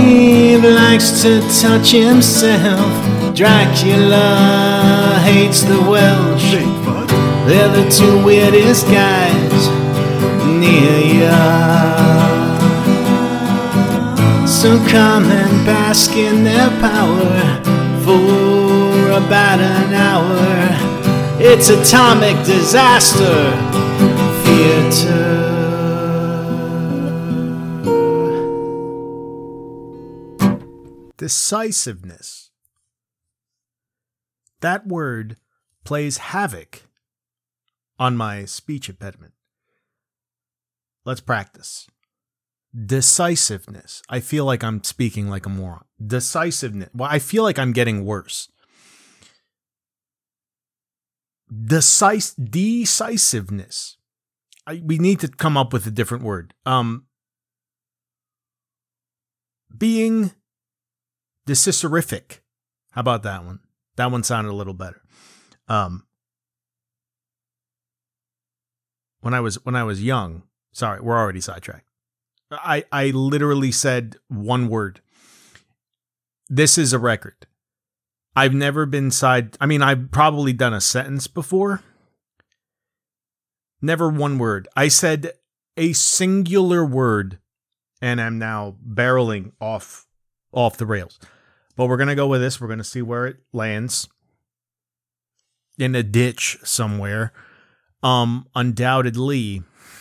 Steve likes to touch himself. Dracula hates the Welsh. They're the two weirdest guys near ya. So come and bask in their power for about an hour. It's Atomic Disaster Theater. Decisiveness. That word plays havoc on my speech impediment. Let's practice. Decisiveness. I feel like I'm speaking like a moron. Decisiveness. Well, I feel like I'm getting worse. Decisiveness. We need to come up with a different word. Being decisorific. How about that one? That one sounded a little better. When I was young, sorry, we're already sidetracked. I literally said one word. This is a record. I've never been I've probably done a sentence before. Never one word. I said a singular word, and I'm now barreling off the rails. But we're going to go with this. We're going to see where it lands. In a ditch somewhere. Undoubtedly,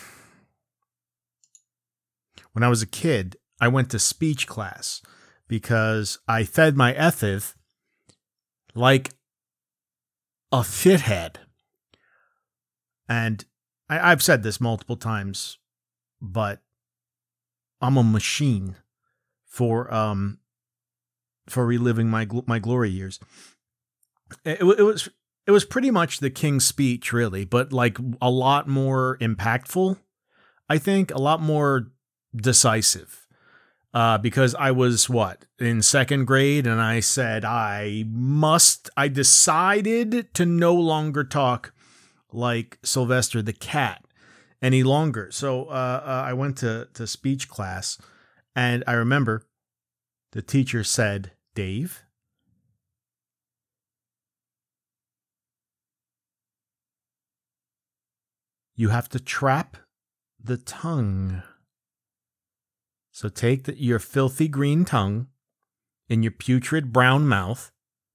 when I was a kid, I went to speech class because I fed my ethith like a fithead. And I've said this multiple times, but I'm a machine for reliving my glory years. It was pretty much the King's Speech, really, but like a lot more impactful. I think a lot more decisive. Because I was in second grade, and I said I decided to no longer talk like Sylvester the Cat any longer. So I went to speech class, and I remember the teacher said, "Dave, you have to trap the tongue. So take your filthy green tongue in your putrid brown mouth.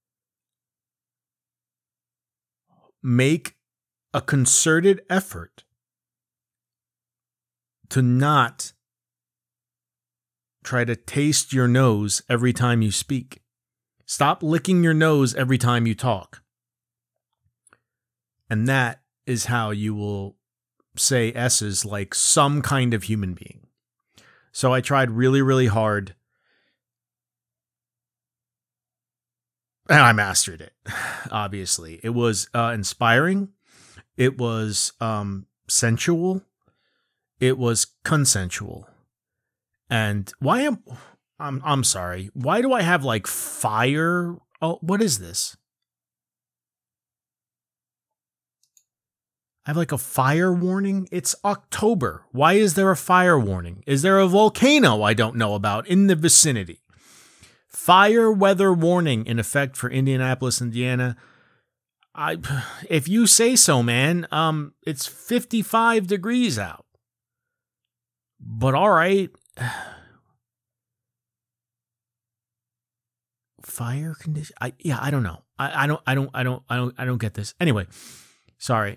Make a concerted effort to not try to taste your nose every time you speak. Stop licking your nose every time you talk. And that is how you will say S's like some kind of human being." So I tried really, really hard. And I mastered it, obviously. It was inspiring. It was sensual. It was consensual. And I'm sorry. Why do I have like fire? Oh, what is this? I have like a fire warning. It's October. Why is there a fire warning? Is there a volcano I don't know about in the vicinity? Fire weather warning in effect for Indianapolis, Indiana. If you say so, man. It's 55 degrees out. But all right. Fire condition. I don't know. I don't get this. Anyway, sorry.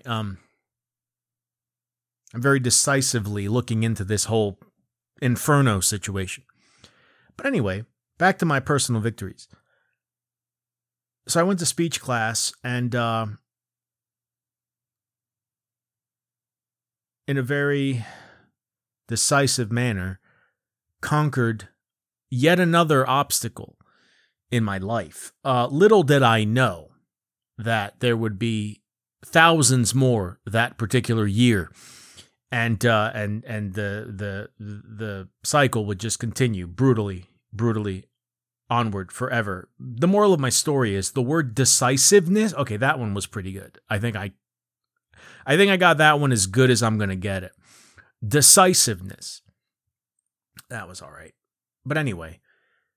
I'm very decisively looking into this whole inferno situation. But anyway, back to my personal victories. So I went to speech class, and in a very decisive manner, conquered yet another obstacle in my life. Little did I know that there would be thousands more that particular year. And the cycle would just continue brutally onward forever. The moral of my story is the word decisiveness. Okay, that one was pretty good. I think I got that one as good as I'm going to get it. Decisiveness. That was all right. But anyway,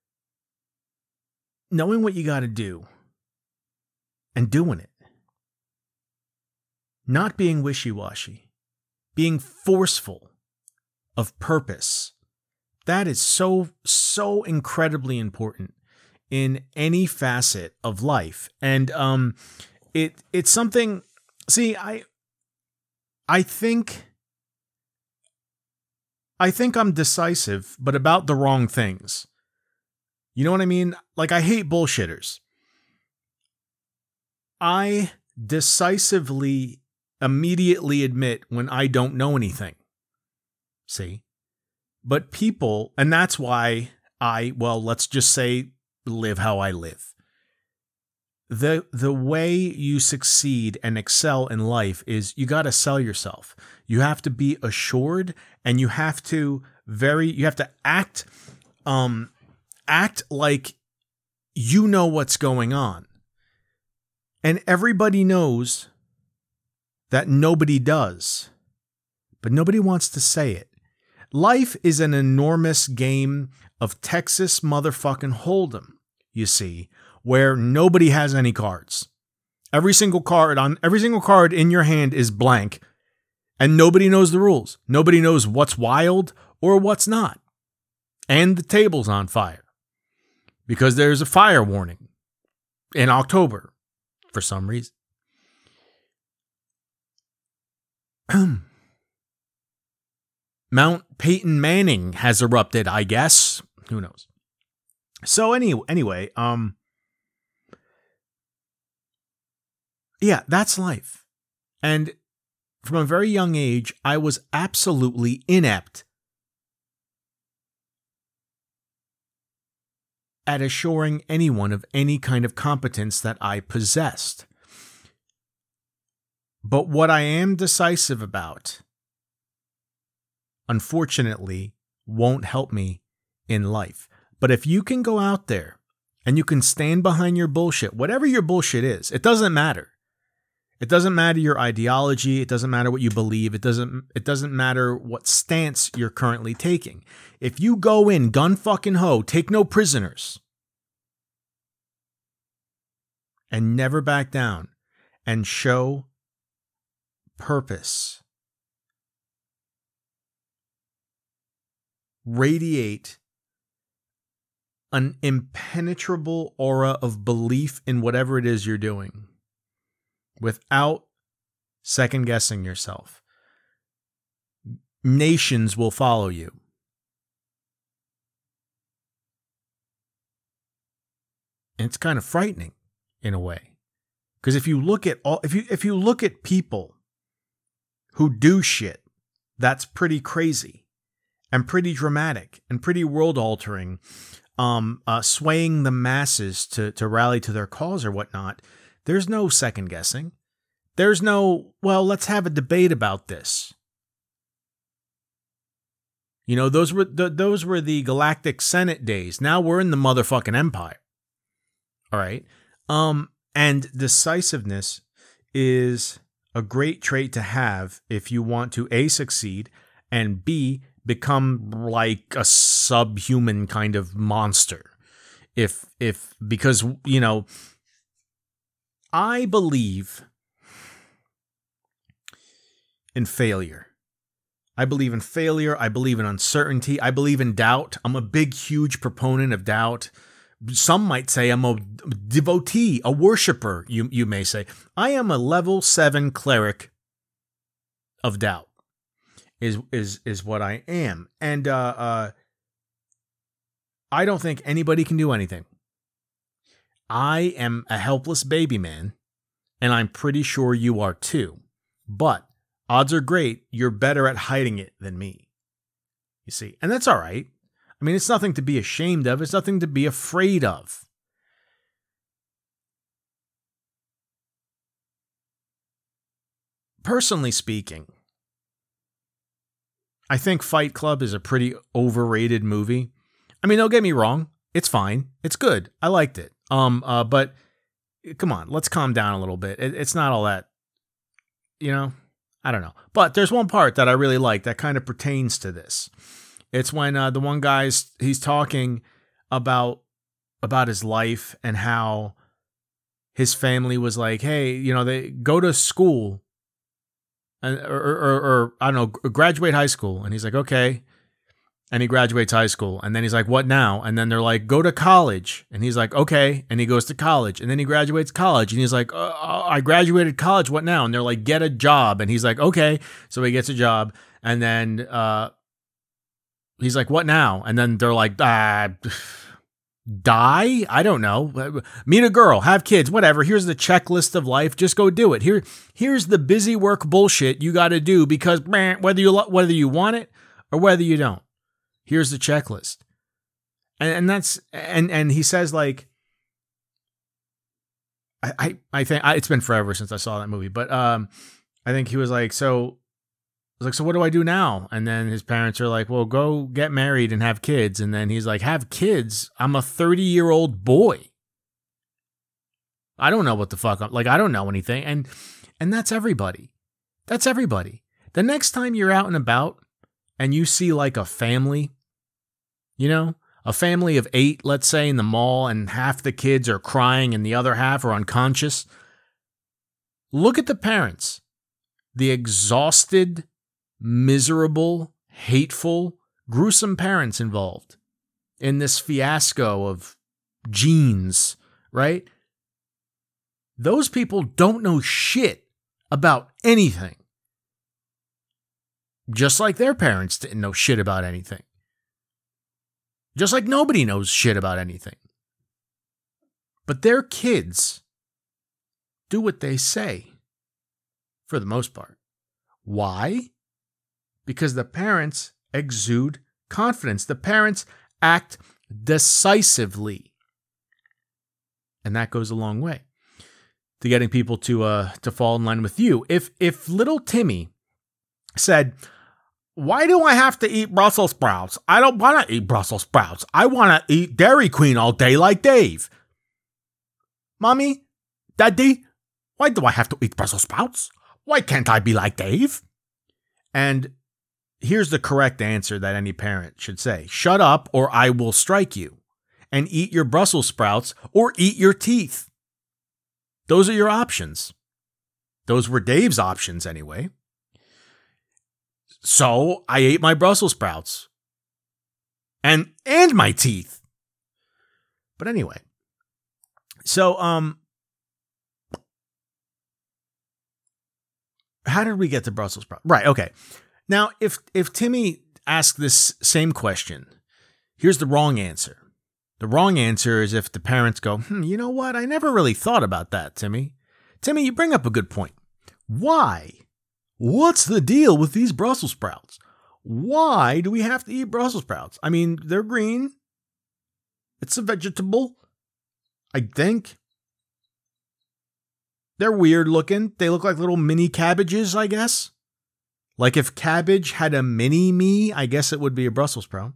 knowing what you got to do and doing it. Not being wishy-washy. Being forceful of purpose. That is so, so incredibly important in any facet of life. And it's something, see, I think I'm decisive, but about the wrong things. You know what I mean? Like, I hate bullshitters. I decisively, immediately admit when I don't know anything. See? But people, and that's why let's just say, live how I live. The way you succeed and excel in life is you got to sell yourself. You have to be assured, and you have to act like you know what's going on. And everybody knows that nobody does, but nobody wants to say it. Life is an enormous game of Texas motherfucking Hold'em, you see, where nobody has any cards. Every single card in your hand is blank, and nobody knows the rules. Nobody knows what's wild or what's not. And the table's on fire because there's a fire warning in October for some reason. Mount Peyton Manning has erupted, I guess. Who knows? So anyway, yeah, that's life. And from a very young age, I was absolutely inept at assuring anyone of any kind of competence that I possessed. But what I am decisive about, unfortunately, won't help me in life. But if you can go out there and you can stand behind your bullshit, whatever your bullshit is, it doesn't matter. It doesn't matter your ideology. It doesn't matter what you believe. It doesn't matter what stance you're currently taking. If you go in gun fucking ho, take no prisoners, and never back down, and show purpose, radiate an impenetrable aura of belief in whatever it is you're doing, without second guessing yourself, nations will follow you. And it's kind of frightening in a way, because if you look at people who do shit that's pretty crazy and pretty dramatic and pretty world altering, swaying the masses to rally to their cause or whatnot, there's no second guessing. There's no, well, let's have a debate about this. You know, those were the Galactic Senate days. Now we're in the motherfucking Empire. All right. And decisiveness is a great trait to have if you want to A, succeed, and B, become like a subhuman kind of monster. Because, you know, I believe in failure. I believe in failure. I believe in uncertainty. I believe in doubt. I'm a big, huge proponent of doubt. Some might say I'm a devotee, a worshiper, you may say. I am a level 7 cleric of doubt, is what I am. And I don't think anybody can do anything. I am a helpless baby man, and I'm pretty sure you are too. But odds are great you're better at hiding it than me. You see, and that's all right. I mean, it's nothing to be ashamed of. It's nothing to be afraid of. Personally speaking, I think Fight Club is a pretty overrated movie. I mean, don't get me wrong. It's fine. It's good. I liked it. But come on, let's calm down a little bit. It's not all that, you know, I don't know. But there's one part that I really like that kind of pertains to this. It's when the one he's talking about about his life and how his family was like, hey, you know, they go to school or I don't know, graduate high school. And he's like, okay. And he graduates high school. And then he's like, what now? And then they're like, go to college. And he's like, okay. And he goes to college. And then he graduates college. And he's like, I graduated college. What now? And they're like, get a job. And he's like, okay. So he gets a job. And then he's like, what now? And then they're like, die? I don't know. Meet a girl, have kids, whatever. Here's the checklist of life. Just go do it. Here's the busy work bullshit you got to do because whether you want it or whether you don't. Here's the checklist. And that's and he says, like, I think it's been forever since I saw that movie, but I think he was like, so what do I do now? And then his parents are like, well, go get married and have kids. And then he's like, have kids? I'm a 30-year-old boy. I don't know what the fuck I don't know anything. And that's everybody. That's everybody. The next time you're out and about and you see like a family, you know, a family of 8, let's say, in the mall, and half the kids are crying and the other half are unconscious, look at the parents. The exhausted, miserable, hateful, gruesome parents involved in this fiasco of genes, right? Those people don't know shit about anything. Just like their parents didn't know shit about anything. Just like nobody knows shit about anything. But their kids do what they say, for the most part. Why? Because the parents exude confidence. The parents act decisively. And that goes a long way to getting people to fall in line with you. If little Timmy said, why do I have to eat Brussels sprouts? I don't want to eat Brussels sprouts. I want to eat Dairy Queen all day like Dave. Mommy, Daddy, why do I have to eat Brussels sprouts? Why can't I be like Dave? And here's the correct answer that any parent should say. Shut up or I will strike you. And eat your Brussels sprouts or eat your teeth. Those are your options. Those were Dave's options anyway. So I ate my Brussels sprouts. And my teeth. But anyway. So, how did we get to Brussels sprouts? Right, okay. Now, if Timmy asked this same question, here's the wrong answer. The wrong answer is if the parents go, you know what? I never really thought about that, Timmy. Timmy, you bring up a good point. Why? What's the deal with these Brussels sprouts? Why do we have to eat Brussels sprouts? I mean, they're green. It's a vegetable, I think. They're weird looking. They look like little mini cabbages, I guess. Like if cabbage had a mini me, I guess it would be a Brussels sprout.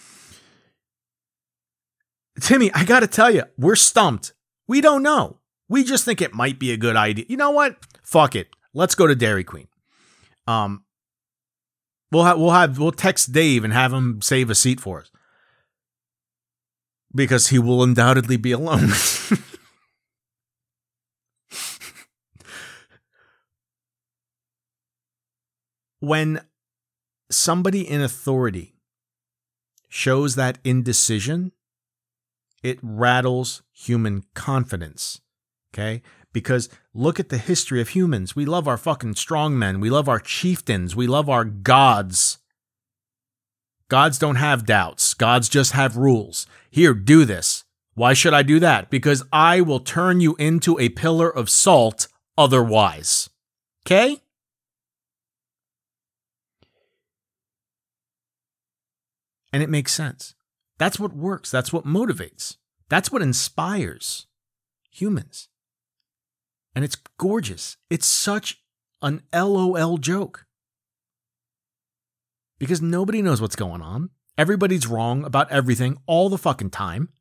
Timmy, I gotta tell you, we're stumped. We don't know. We just think it might be a good idea. You know what? Fuck it. Let's go to Dairy Queen. We'll text Dave and have him save a seat for us. Because he will undoubtedly be alone. When somebody in authority shows that indecision, it rattles human confidence, okay? Because look at the history of humans. We love our fucking strongmen. We love our chieftains. We love our gods. Gods don't have doubts. Gods just have rules. Here, do this. Why should I do that? Because I will turn you into a pillar of salt otherwise. Okay? And it makes sense. That's what works. That's what motivates. That's what inspires humans. And it's gorgeous. It's such an LOL joke. Because nobody knows what's going on. Everybody's wrong about everything all the fucking time.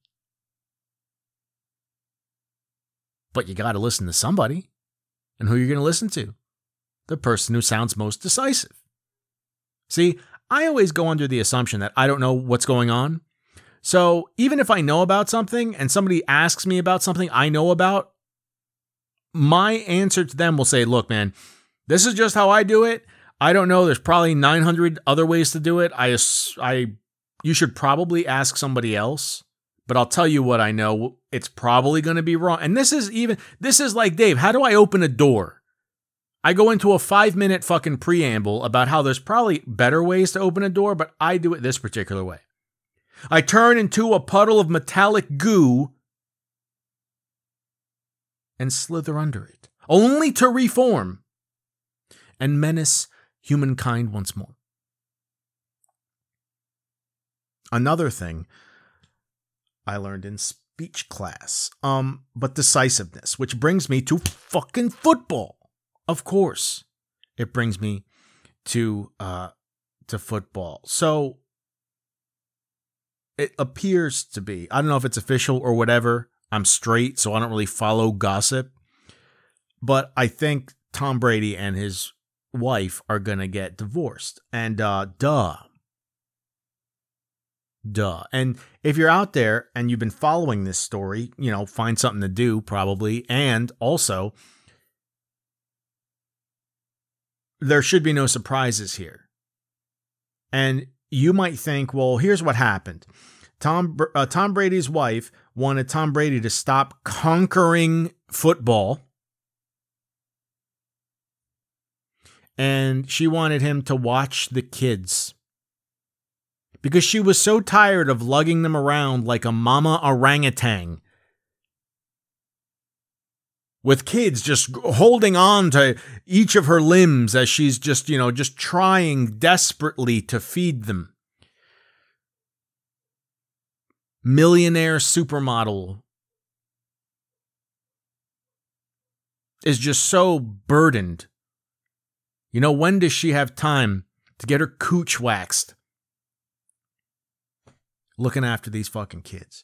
But you gotta listen to somebody. And who are you gonna listen to? The person who sounds most decisive. See, I always go under the assumption that I don't know what's going on. So even if I know about something and somebody asks me about something I know about, my answer to them will say, look, man, this is just how I do it. I don't know. There's probably 900 other ways to do it. You should probably ask somebody else, but I'll tell you what I know. It's probably going to be wrong. And this is like, Dave, how do I open a door? I go into a 5-minute fucking preamble about how there's probably better ways to open a door, but I do it this particular way. I turn into a puddle of metallic goo and slither under it, only to reform and menace humankind once more. Another thing I learned in speech class, but decisiveness, which brings me to fucking football. Of course, it brings me to football. So it appears to be, I don't know if it's official or whatever. I'm straight, so I don't really follow gossip. But I think Tom Brady and his wife are going to get divorced. And duh. And if you're out there and you've been following this story, find something to do probably. And also, there should be no surprises here. And you might think, well, here's what happened. Tom Brady's wife wanted Tom Brady to stop conquering football. And she wanted him to watch the kids. Because she was so tired of lugging them around like a mama orangutan. With kids just holding on to each of her limbs as she's just trying desperately to feed them. Millionaire supermodel is just so burdened. When does she have time to get her cooch waxed? Looking after these fucking kids.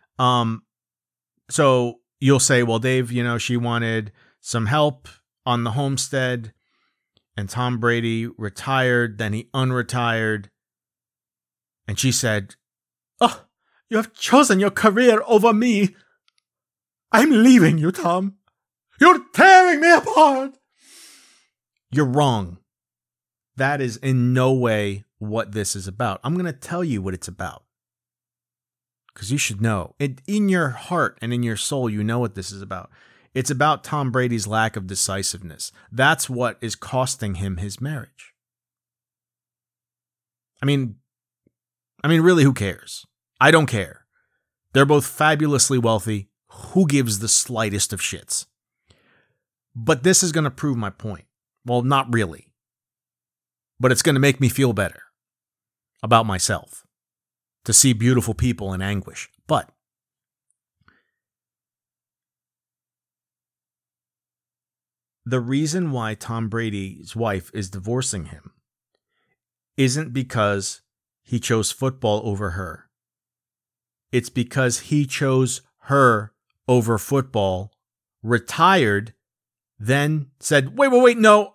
So you'll say, well, Dave, she wanted some help on the homestead, and Tom Brady retired, then he unretired. And she said, oh, you have chosen your career over me. I'm leaving you, Tom. You're tearing me apart. You're wrong. That is in no way what this is about. I'm going to tell you what it's about. Because you should know. In your heart and in your soul, you know what this is about. It's about Tom Brady's lack of decisiveness. That's what is costing him his marriage. I mean, really, who cares? I don't care. They're both fabulously wealthy. Who gives the slightest of shits? But this is going to prove my point. Well, not really. But it's going to make me feel better about myself to see beautiful people in anguish. But the reason why Tom Brady's wife is divorcing him isn't because he chose football over her. It's because he chose her over football, retired, then said, wait, no,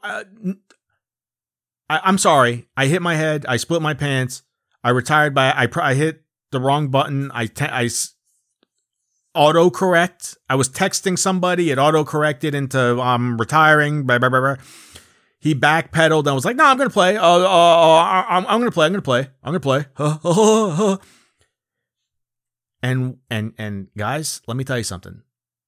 I'm sorry. I hit my head. I split my pants. I retired I hit the wrong button. I autocorrect. I was texting somebody. It autocorrected into retiring. Blah, blah, blah, blah. He backpedaled and was like, no, I'm going to play. I'm going to play. And guys, let me tell you something.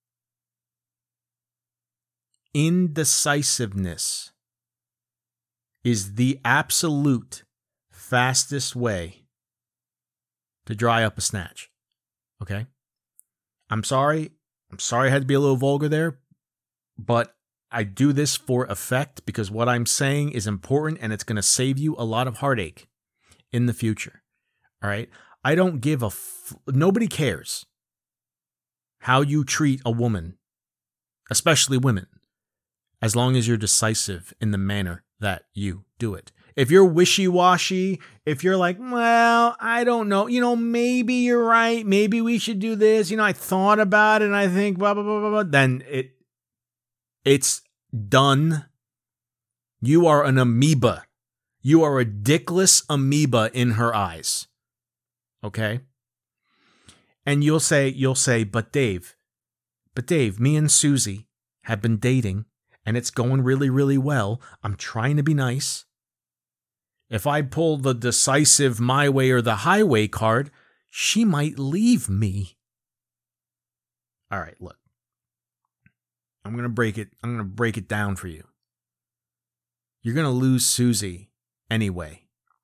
Indecisiveness is the absolute fastest way to dry up a snatch. Okay? I'm sorry I had to be a little vulgar there, but I do this for effect because what I'm saying is important and it's going to save you a lot of heartache in the future. All right? I don't give nobody cares how you treat a woman, especially women, as long as you're decisive in the manner that you do it. If you're wishy-washy, if you're like, well, I don't know, maybe you're right, maybe we should do this, I thought about it and I think blah, blah, blah, blah, blah, then it's done. You are an amoeba. You are a dickless amoeba in her eyes. Okay? And you'll say, but Dave, me and Susie have been dating and it's going really, really well. I'm trying to be nice. If I pull the decisive my way or the highway card, she might leave me. All right, look. I'm going to break it down for you. You're going to lose Susie anyway.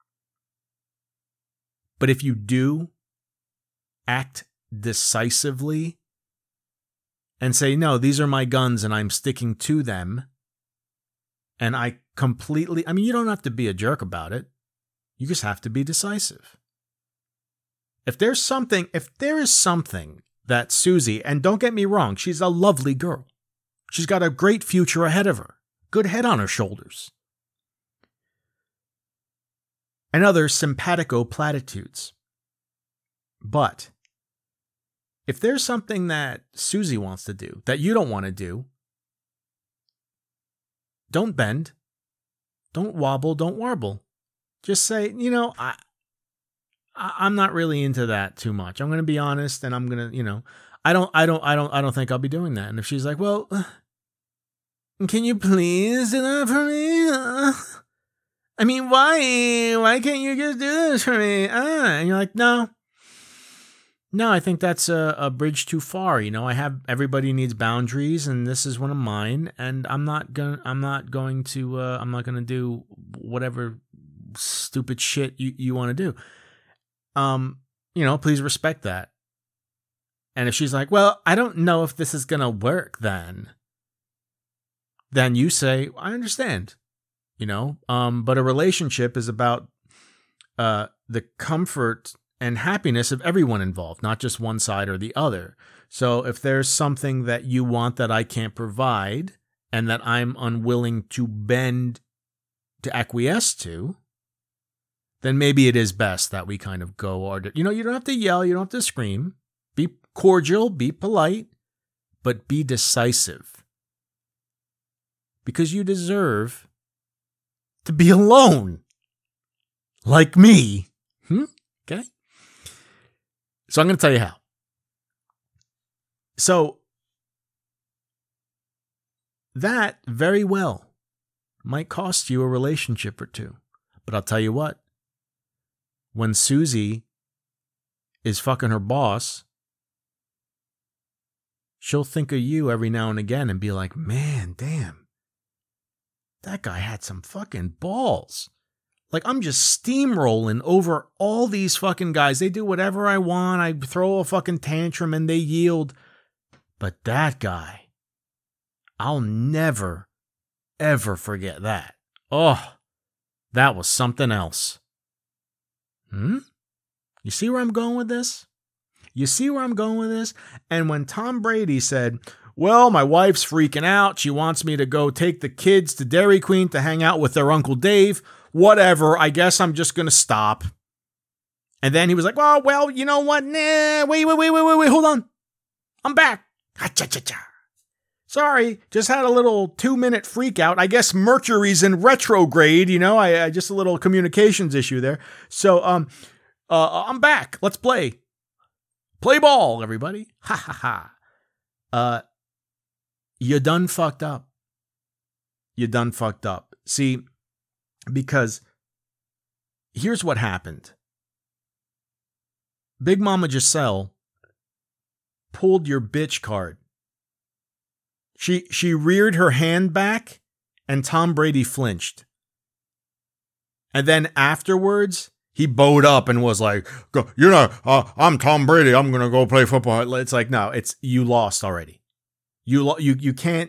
But if you do act decisively and say, no, these are my guns and I'm sticking to them, and I mean, you don't have to be a jerk about it. You just have to be decisive. If there is something that Susie, and don't get me wrong, she's a lovely girl. She's got a great future ahead of her. Good head on her shoulders. And other simpatico platitudes. But if there's something that Susie wants to do that you don't want to do, don't bend. Don't wobble. Don't warble. Just say, I'm not really into that too much. I'm going to be honest, and I'm going to, I don't think I'll be doing that. And if she's like, well, can you please do that for me? I mean, why can't you just do this for me? And you're like, no, I think that's a bridge too far. Everybody needs boundaries, and this is one of mine. And I'm not going to do whatever stupid shit you want to do. Please respect that. And if she's like, well, I don't know if this is going to work, then you say, I understand, but a relationship is about the comfort and happiness of everyone involved, not just one side or the other. So if there's something that you want that I can't provide and that I'm unwilling to bend to acquiesce to, then maybe it is best that we kind of go, you don't have to yell, you don't have to scream. Be cordial, be polite, but be decisive. Because you deserve to be alone. Like me. Okay? So I'm going to tell you how. So that very well might cost you a relationship or two. But I'll tell you what. When Susie is fucking her boss, she'll think of you every now and again and be like, man, damn, that guy had some fucking balls. Like, I'm just steamrolling over all these fucking guys. They do whatever I want. I throw a fucking tantrum and they yield. But that guy, I'll never, ever forget that. Oh, that was something else. You see where I'm going with this? And when Tom Brady said, well, my wife's freaking out. She wants me to go take the kids to Dairy Queen to hang out with their Uncle Dave. Whatever. I guess I'm just going to stop. And then he was like, well, you know what? Nah, wait. Hold on. I'm back. Ha-cha-cha-cha. Sorry, just had a little 2-minute freak out. I guess Mercury's in retrograde, I just a little communications issue there. So, I'm back. Let's play. Play ball, everybody. Ha ha ha. You done fucked up. See, because here's what happened. Big Mama Giselle pulled your bitch card. She reared her hand back, and Tom Brady flinched. And then afterwards, he bowed up and was like, I'm Tom Brady. I'm going to go play football. It's like, no, you lost already. You can't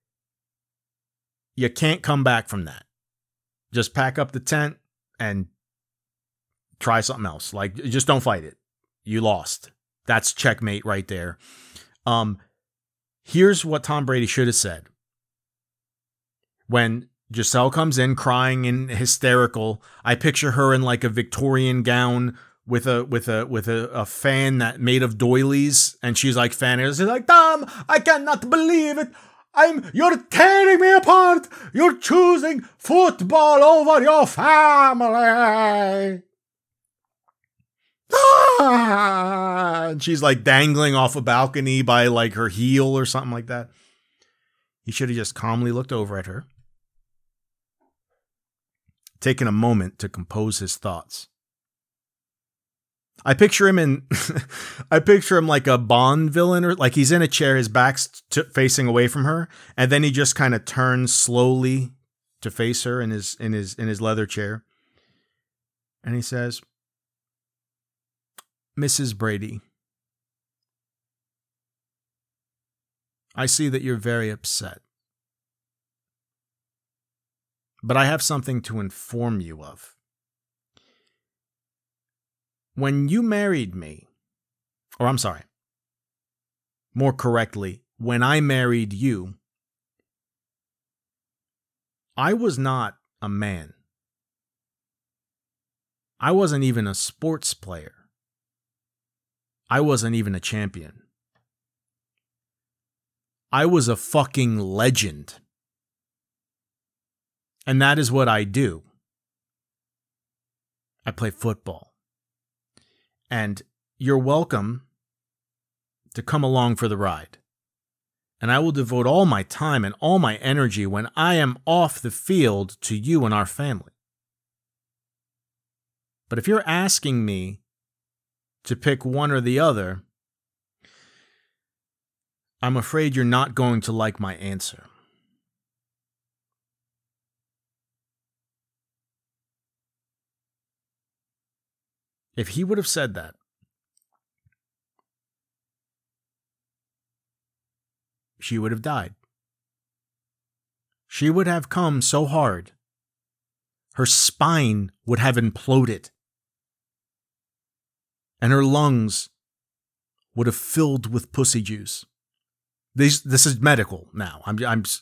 come back from that. Just pack up the tent and try something else. Like, just don't fight it. You lost. That's checkmate right there. Here's what Tom Brady should have said. When Giselle comes in crying and hysterical, I picture her in like a Victorian gown with a fan that made of doilies, and she's like fanning. She's like, Tom, I cannot believe it. You're tearing me apart. You're choosing football over your family. And she's like dangling off a balcony by like her heel or something like that. He should have just calmly looked over at her, taken a moment to compose his thoughts. I picture him like a Bond villain, or like he's in a chair, his back's facing away from her, and then he just kind of turns slowly to face her in his leather chair, and he says, "Mrs. Brady, I see that you're very upset, but I have something to inform you of. When you married me, or I'm sorry, more correctly, when I married you, I was not a man. I wasn't even a sports player. I wasn't even a champion. I was a fucking legend. And that is what I do. I play football. And you're welcome to come along for the ride. And I will devote all my time and all my energy when I am off the field to you and our family. But if you're asking me to pick one or the other, I'm afraid you're not going to like my answer." If he would have said that, she would have died. She would have come so hard, her spine would have imploded, and her lungs would have filled with pussy juice. This is medical now. I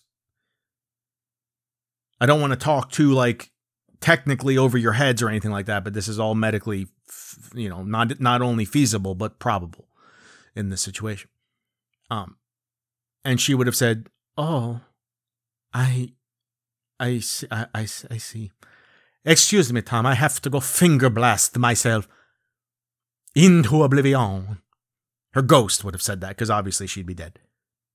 don't want to talk too like technically over your heads or anything like that, but this is all medically, not only feasible but probable in this situation. And she would have said, "Oh, I see. Excuse me, Tom. I have to go finger blast myself into oblivion." Her ghost would have said that because obviously she'd be dead.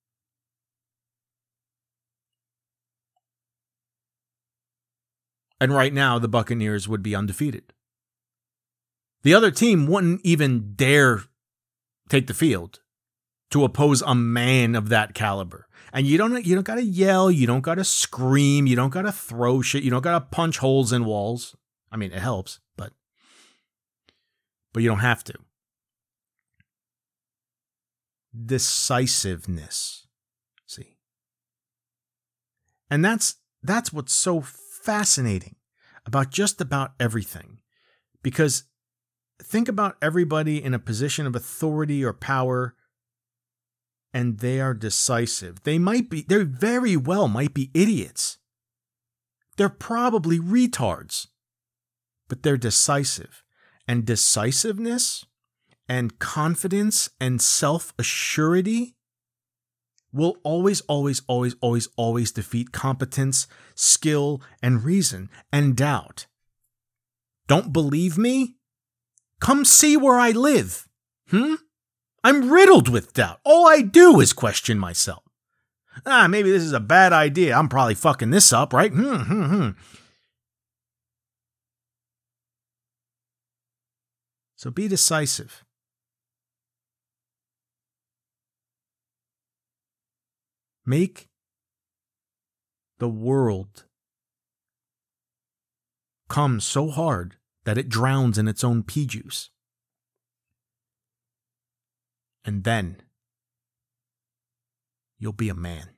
And right now, the Buccaneers would be undefeated. The other team wouldn't even dare take the field to oppose a man of that caliber. And you don't got to yell, you don't got to scream, you don't got to throw shit, you don't got to punch holes in walls. I mean, it helps, but you don't have to. Decisiveness. See? And that's what's so fascinating about just about everything. Because think about everybody in a position of authority or power, and they are decisive. They very well might be idiots. They're probably retards, but they're decisive. And decisiveness and confidence and self-assurity will always, always, always, always, always defeat competence, skill, and reason and doubt. Don't believe me? Come see where I live. I'm riddled with doubt. All I do is question myself. Maybe this is a bad idea. I'm probably fucking this up, right? So be decisive. Make the world come so hard that it drowns in its own pea juice. And then you'll be a man.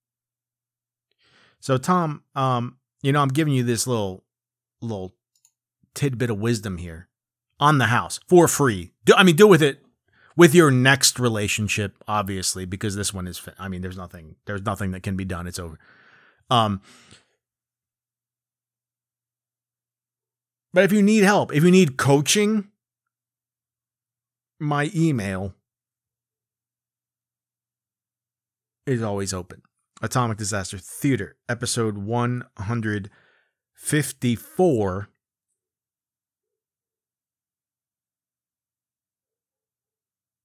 So Tom, I'm giving you this little tidbit of wisdom here on the house for free. Do with it with your next relationship, obviously, because this one is, there's nothing that can be done. It's over. But if you need help, if you need coaching, my email is always open. Atomic Disaster Theater, episode 154.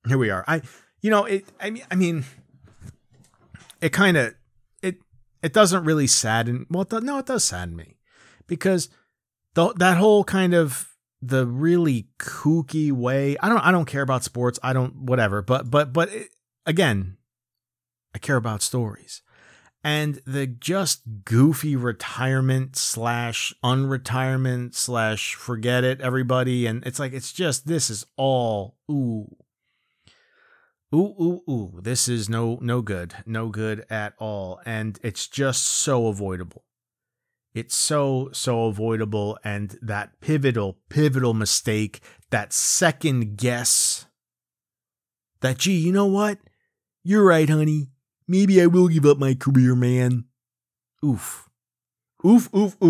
here we are. I mean, it kind of, it doesn't really sadden. Well, no, it does sadden me because that whole kind of the really kooky way. I don't care about sports. I don't, whatever. But again, I care about stories. And the just goofy retirement / unretirement / forget it, everybody. And it's like, it's just, this is all, ooh. This is no good at all. And it's just so avoidable. It's so avoidable. And that pivotal mistake, that second guess, that, gee, you know what? You're right, honey. Maybe I will give up my career, man. Oof. No.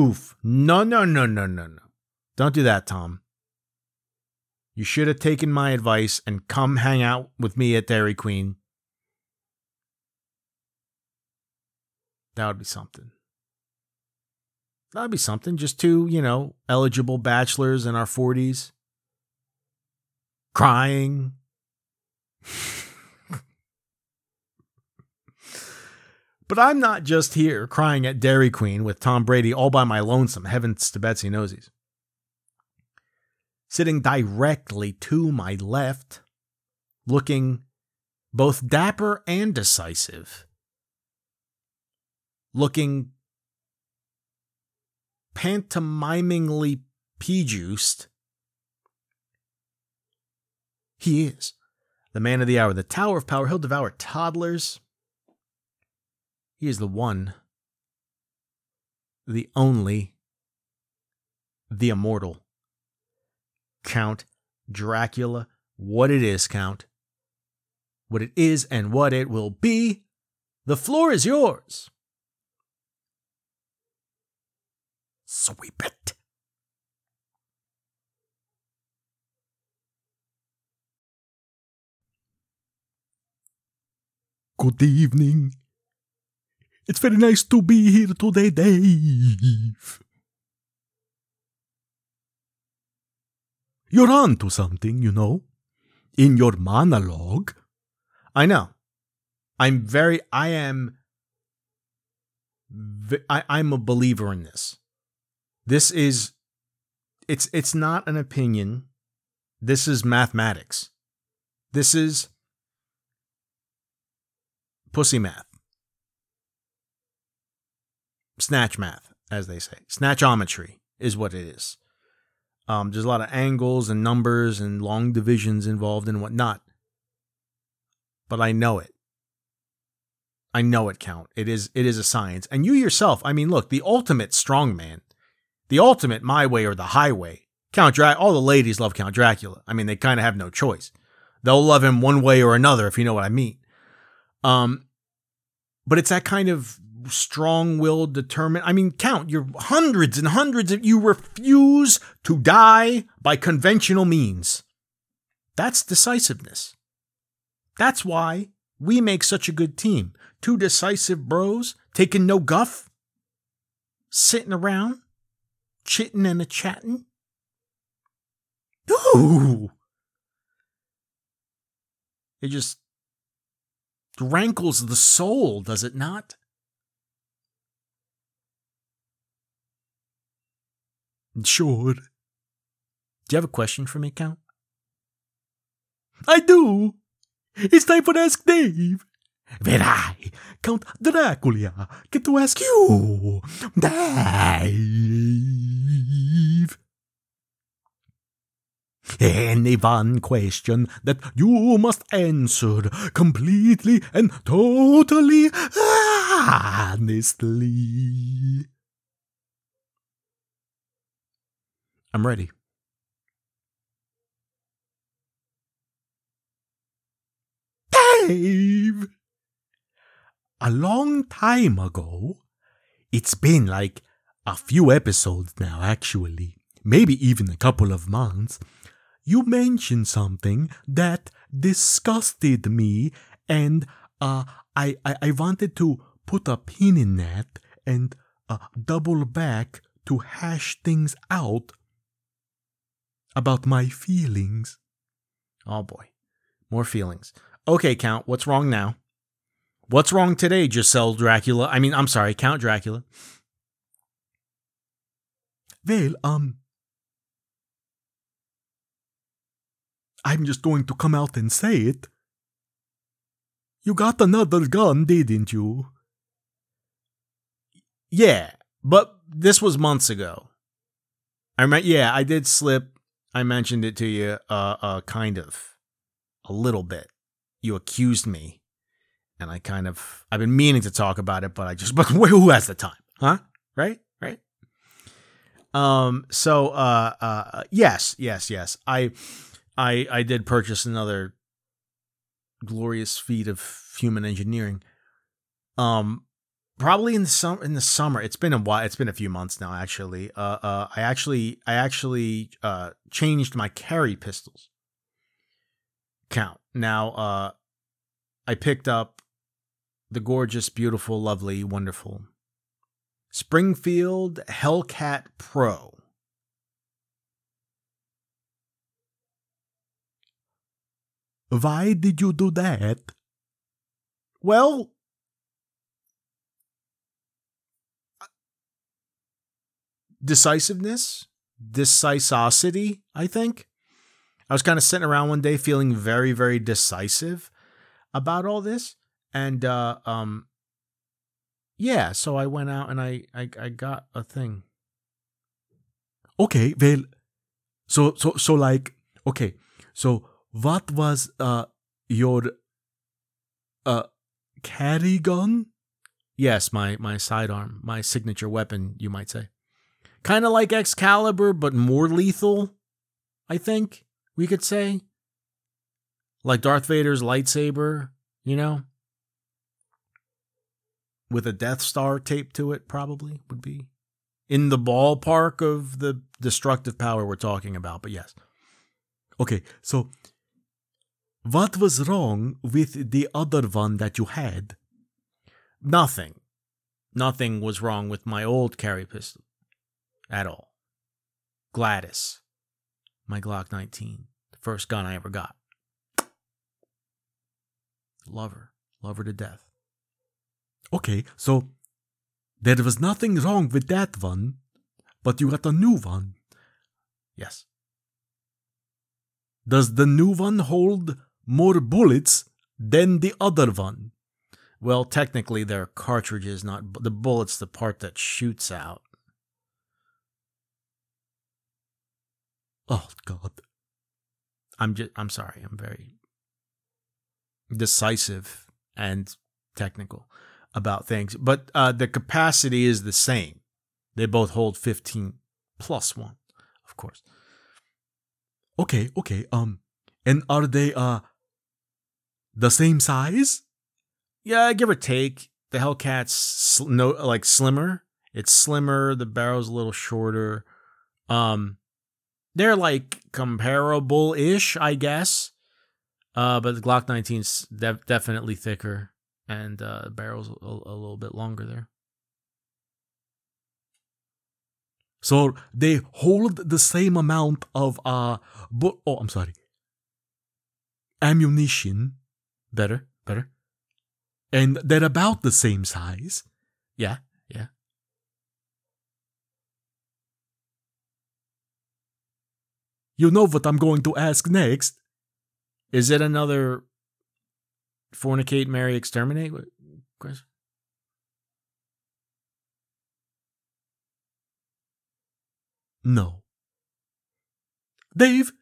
Don't do that, Tom. You should have taken my advice and come hang out with me at Dairy Queen. That would be something. That would be something. Just two, eligible bachelors in our 40s. Crying. But I'm not just here crying at Dairy Queen with Tom Brady all by my lonesome. Heavens to Betsy Nosies. Sitting directly to my left, looking both dapper and decisive, looking pantomimingly pea-juiced, he is the man of the hour, the Tower of Power. He'll devour toddlers. He is the one, the only, the immortal Count Dracula. What it is, Count. What it is and what it will be. The floor is yours. Sweep it. Good evening. It's very nice to be here today, Dave. You're on to something, in your monologue. I know. I'm a believer in this. This is, it's not an opinion. This is mathematics. This is pussy math. Snatch math, as they say. Snatchometry is what it is. There's a lot of angles and numbers and long divisions involved and whatnot. But I know it. I know it, Count. It is a science. And you yourself, look, the ultimate strongman, the ultimate my way or the highway, all the ladies love Count Dracula. They kind of have no choice. They'll love him one way or another, if you know what I mean. But it's that kind of strong-willed, determined. Count, you're hundreds and hundreds of you refuse to die by conventional means. That's decisiveness. That's why we make such a good team. Two decisive bros taking no guff, sitting around, chitting and a-chatting. Ooh! It just rankles the soul, does it not? Sure. Do you have a question for me, Count? I do. It's time for Ask Dave. Where I, Count Dracula, get to ask you, Dave. Any one question that you must answer completely and totally honestly. I'm ready. Dave! A long time ago, it's been like a few episodes now, actually, maybe even a couple of months, you mentioned something that disgusted me, and I wanted to put a pin in that and double back to hash things out about my feelings. Oh boy. More feelings. Okay, Count, what's wrong now? What's wrong today, Count Dracula? Well, I'm just going to come out and say it. You got another gun, didn't you? Yeah, but this was months ago. I did slip. I mentioned it to you, kind of, a little bit. You accused me, and I've been meaning to talk about it, but who has the time, huh? Right. Yes. I did purchase another glorious feat of human engineering. Probably in the summer. It's been a while. It's been a few months now, actually. I actually changed my carry pistols count. Now, I picked up the gorgeous, beautiful, lovely, wonderful Springfield Hellcat Pro. Why did you do that? Well, decisivity, I think. I was kind of sitting around one day feeling very, very decisive about all this. And, so I went out and I got a thing. Okay, well, so what was, your, carry gun? Yes, my sidearm, my signature weapon, you might say. Kind of like Excalibur, but more lethal, I think we could say. Like Darth Vader's lightsaber, with a Death Star taped to it, probably would be in the ballpark of the destructive power we're talking about, but yes. Okay, so what was wrong with the other one that you had? Nothing. Nothing was wrong with my old carry pistol. At all. Gladys. My Glock 19. The first gun I ever got. Love her. Love her to death. Okay, so there was nothing wrong with that one, but you got a new one. Yes. Does the new one hold more bullets than the other one? Well, technically they're cartridges, not the bullets, the part that shoots out. Oh, God. I'm sorry. I'm very decisive and technical about things. But the capacity is the same. They both hold 15 plus 1, of course. Okay. And are they, the same size? Yeah, give or take. The Hellcat's slimmer. It's slimmer. The barrel's a little shorter. They're like comparable-ish, I guess. But the Glock 19's definitely thicker, and the barrel's a little bit longer there. So they hold the same amount of ammunition. Better. And they're about the same size. Yeah. You know what I'm going to ask next? Is it another fornicate, marry, exterminate question? No. Dave,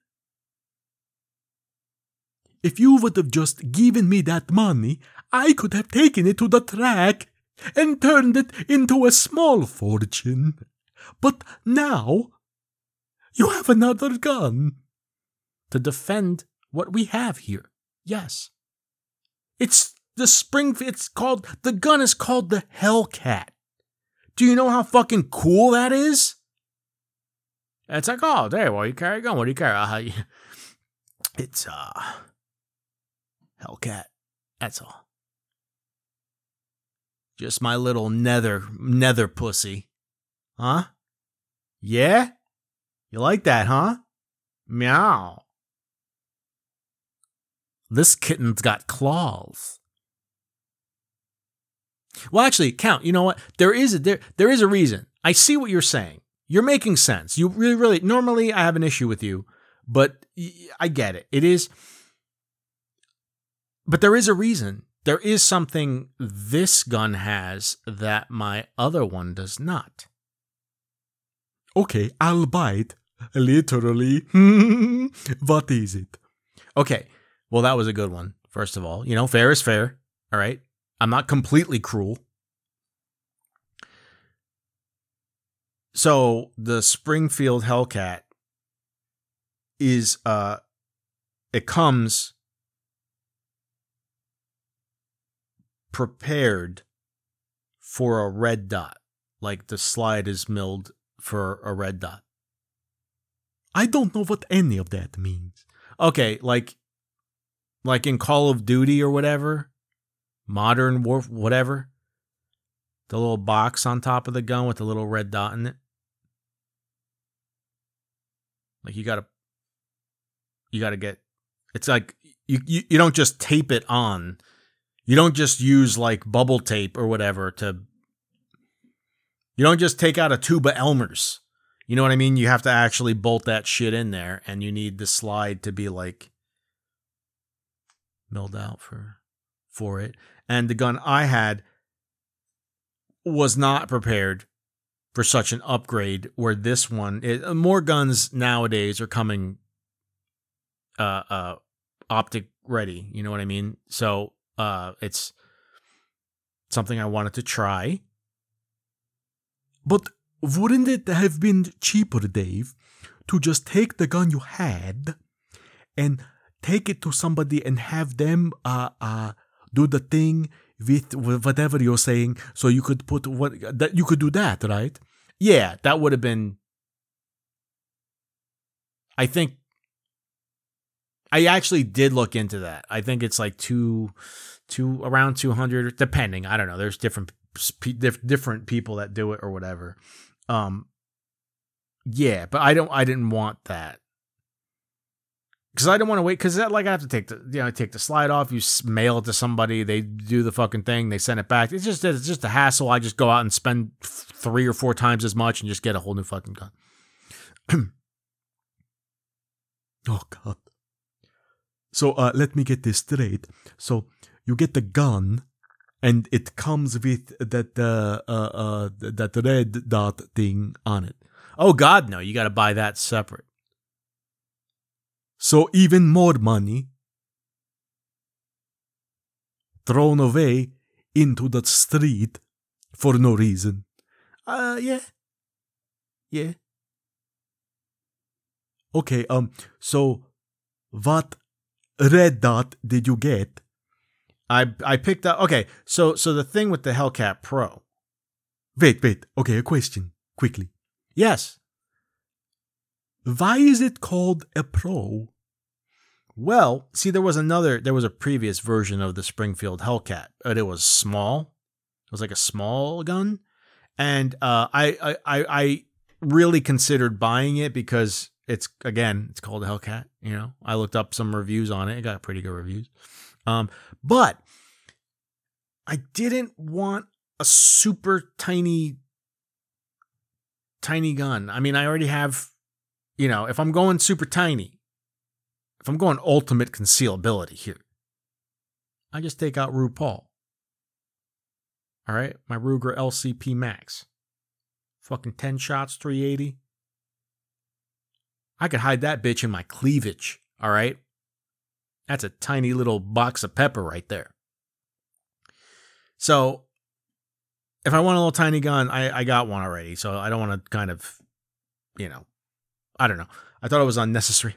if you would have just given me that money, I could have taken it to the track and turned it into a small fortune. But now, you have another gun. To defend what we have here. Yes. It's the gun is called the Hellcat. Do you know how fucking cool that is? It's like, oh, there, well, you carry a gun. What do you carry? It's, Hellcat. That's all. Just my little nether pussy. Huh? Yeah? You like that, huh? Meow. This kitten's got claws. Well, actually, Count, you know what? There is a reason. I see what you're saying. You're making sense. You really, normally I have an issue with you, but I get it. It is, but there is a reason. There is something this gun has that my other one does not. Okay, I'll buy it. Literally. What is it? Okay, well, that was a good one, first of all. You know, fair is fair, all right? I'm not completely cruel. So, the Springfield Hellcat is, it comes prepared for a red dot. Like the slide is milled for a red dot. I don't know what any of that means. Okay, like in Call of Duty or whatever, Modern Warfare, whatever, the little box on top of the gun with the little red dot in it. Like you gotta get, it's like you don't just tape it on. You don't just use like bubble tape or whatever you don't just take out a tube of Elmer's. You know what I mean? You have to actually bolt that shit in there, and you need the slide to be like milled out for it. And the gun I had was not prepared for such an upgrade, where this one, more guns nowadays are coming optic ready. You know what I mean? So it's something I wanted to try. But wouldn't it have been cheaper, Dave, to just take the gun you had and take it to somebody and have them do the thing with whatever you're saying, so you could put you could do that, right? Yeah, that would have been. I think I actually did look into that. I think it's like around 200, depending. I don't know. There's different people that do it or whatever. Yeah, but I didn't want that. Because I don't want to wait, because like I have to take the slide off, you mail it to somebody, they do the fucking thing, they send it back. It's just a hassle. I just go out and spend 3 or 4 times as much and just get a whole new fucking gun. Oh God. So let me get this straight. So you get the gun, and it comes with that red dot thing on it. Oh God, no! You got to buy that separate. So even more money thrown away into the street for no reason. Yeah. Okay, so what red dot did you get? I picked up. Okay, so the thing with the Hellcat Pro. Wait. Okay, a question, quickly. Yes. Why is it called a Pro? Well, see, there was a previous version of the Springfield Hellcat, but it was small. It was like a small gun, and I really considered buying it because it's called a Hellcat. You know, I looked up some reviews on it. It got pretty good reviews. But I didn't want a super tiny gun. I mean, I already have, you know, if I'm going super tiny, if I'm going ultimate concealability here, I just take out RuPaul. All right, my Ruger LCP Max. Fucking 10 shots, 380. I could hide that bitch in my cleavage, all right? That's a tiny little box of pepper right there. So, if I want a little tiny gun, I got one already. So, I don't want to kind of, you know, I don't know. I thought it was unnecessary.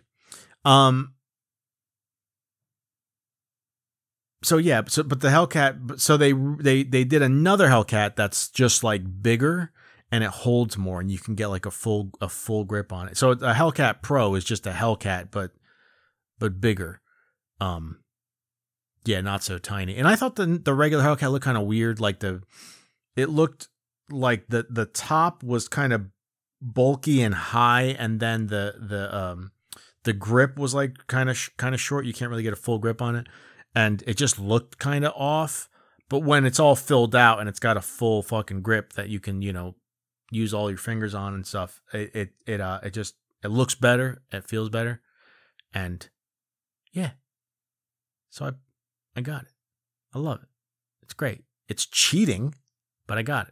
So, yeah. But the Hellcat, so they did another Hellcat that's just like bigger and it holds more and you can get like a full grip on it. So, a Hellcat Pro is just a Hellcat, but bigger. Yeah, not so tiny. And I thought the regular Hellcat looked kind of weird. Like it looked like the top was kind of bulky and high, and then the the grip was like kind of short. You can't really get a full grip on it, and it just looked kind of off. But when it's all filled out and it's got a full fucking grip that you can, use all your fingers on and stuff, it looks better. It feels better, and yeah. So I got it. I love it. It's great. It's cheating, but I got it.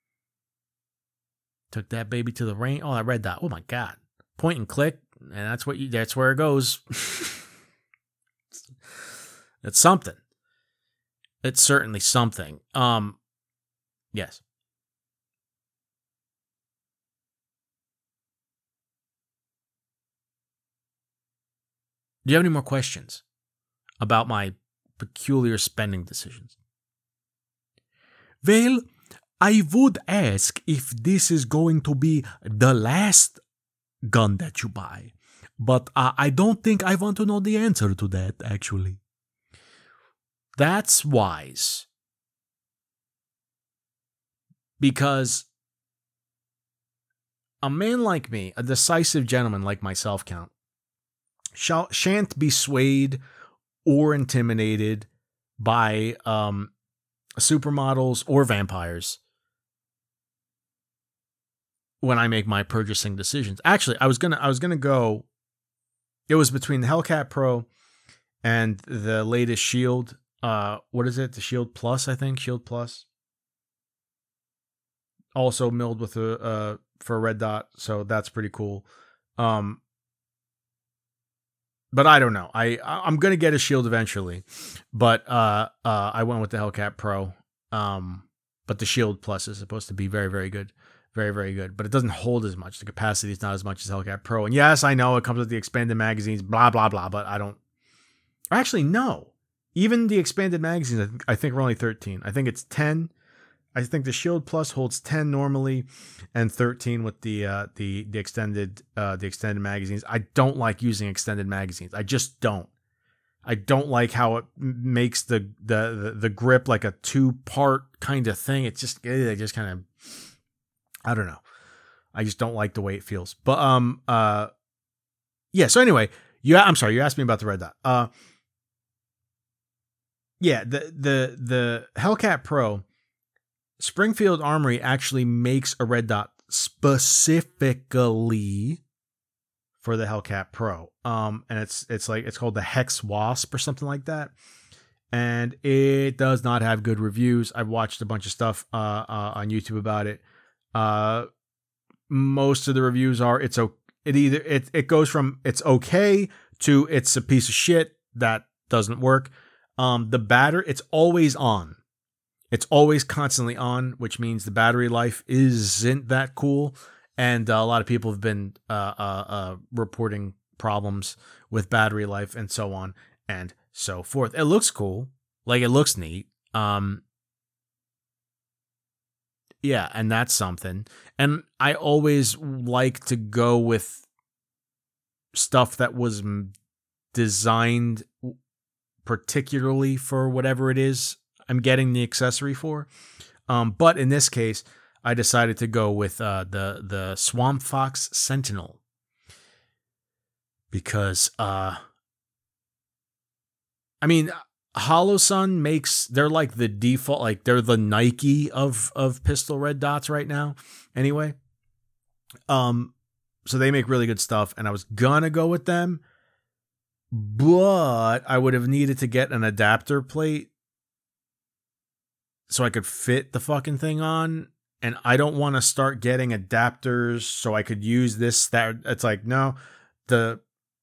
Took that baby to the rain. Oh, that red dot. Oh my God. Point and click, and that's where it goes. It's something. It's certainly something. Yes. Do you have any more questions about my peculiar spending decisions? Well, I would ask if this is going to be the last gun that you buy, but I don't think I want to know the answer to that, actually. That's wise. Because a man like me, a decisive gentleman like myself, Count, shan't be swayed or intimidated by supermodels or vampires when I make my purchasing decisions. Actually, I was gonna go. It was between the Hellcat Pro and the latest Shield. What is it? The Shield Plus, I think. Shield Plus. Also milled with for a red dot, so that's pretty cool. But I don't know. I'm gonna get a Shield eventually, but I went with the Hellcat Pro. But the Shield Plus is supposed to be very, very good. Very, very good. But it doesn't hold as much. The capacity is not as much as Hellcat Pro. And yes, I know it comes with the expanded magazines, blah, blah, blah, but I don't... Actually, no. Even the expanded magazines, I think are only 13. I think it's 10. I think the Shield Plus holds 10 normally and 13 with the extended magazines. I don't like using extended magazines. I just don't. I don't like how it makes the grip like a two-part kind of thing. It's just kind of... I don't know. I just don't like the way it feels. But yeah. So anyway, I'm sorry. You asked me about the red dot. Yeah. The Hellcat Pro, Springfield Armory actually makes a red dot specifically for the Hellcat Pro. And it's called the Hex Wasp or something like that. And it does not have good reviews. I've watched a bunch of stuff on YouTube about it. Most of the reviews are it goes from it's okay to it's a piece of shit that doesn't work. The battery, it's always on. It's always constantly on, which means the battery life isn't that cool. And a lot of people have been reporting problems with battery life and so on and so forth. It looks cool. Like, it looks neat. Yeah, and that's something. And I always like to go with stuff that was designed particularly for whatever it is I'm getting the accessory for. But in this case, I decided to go with the Swamp Fox Sentinel. Because, I mean... Holosun they're like the default, like they're the Nike of pistol red dots right now. Anyway, so they make really good stuff, and I was gonna go with them, but I would have needed to get an adapter plate so I could fit the fucking thing on, and I don't want to start getting adapters so I could use this. That it's like, no, the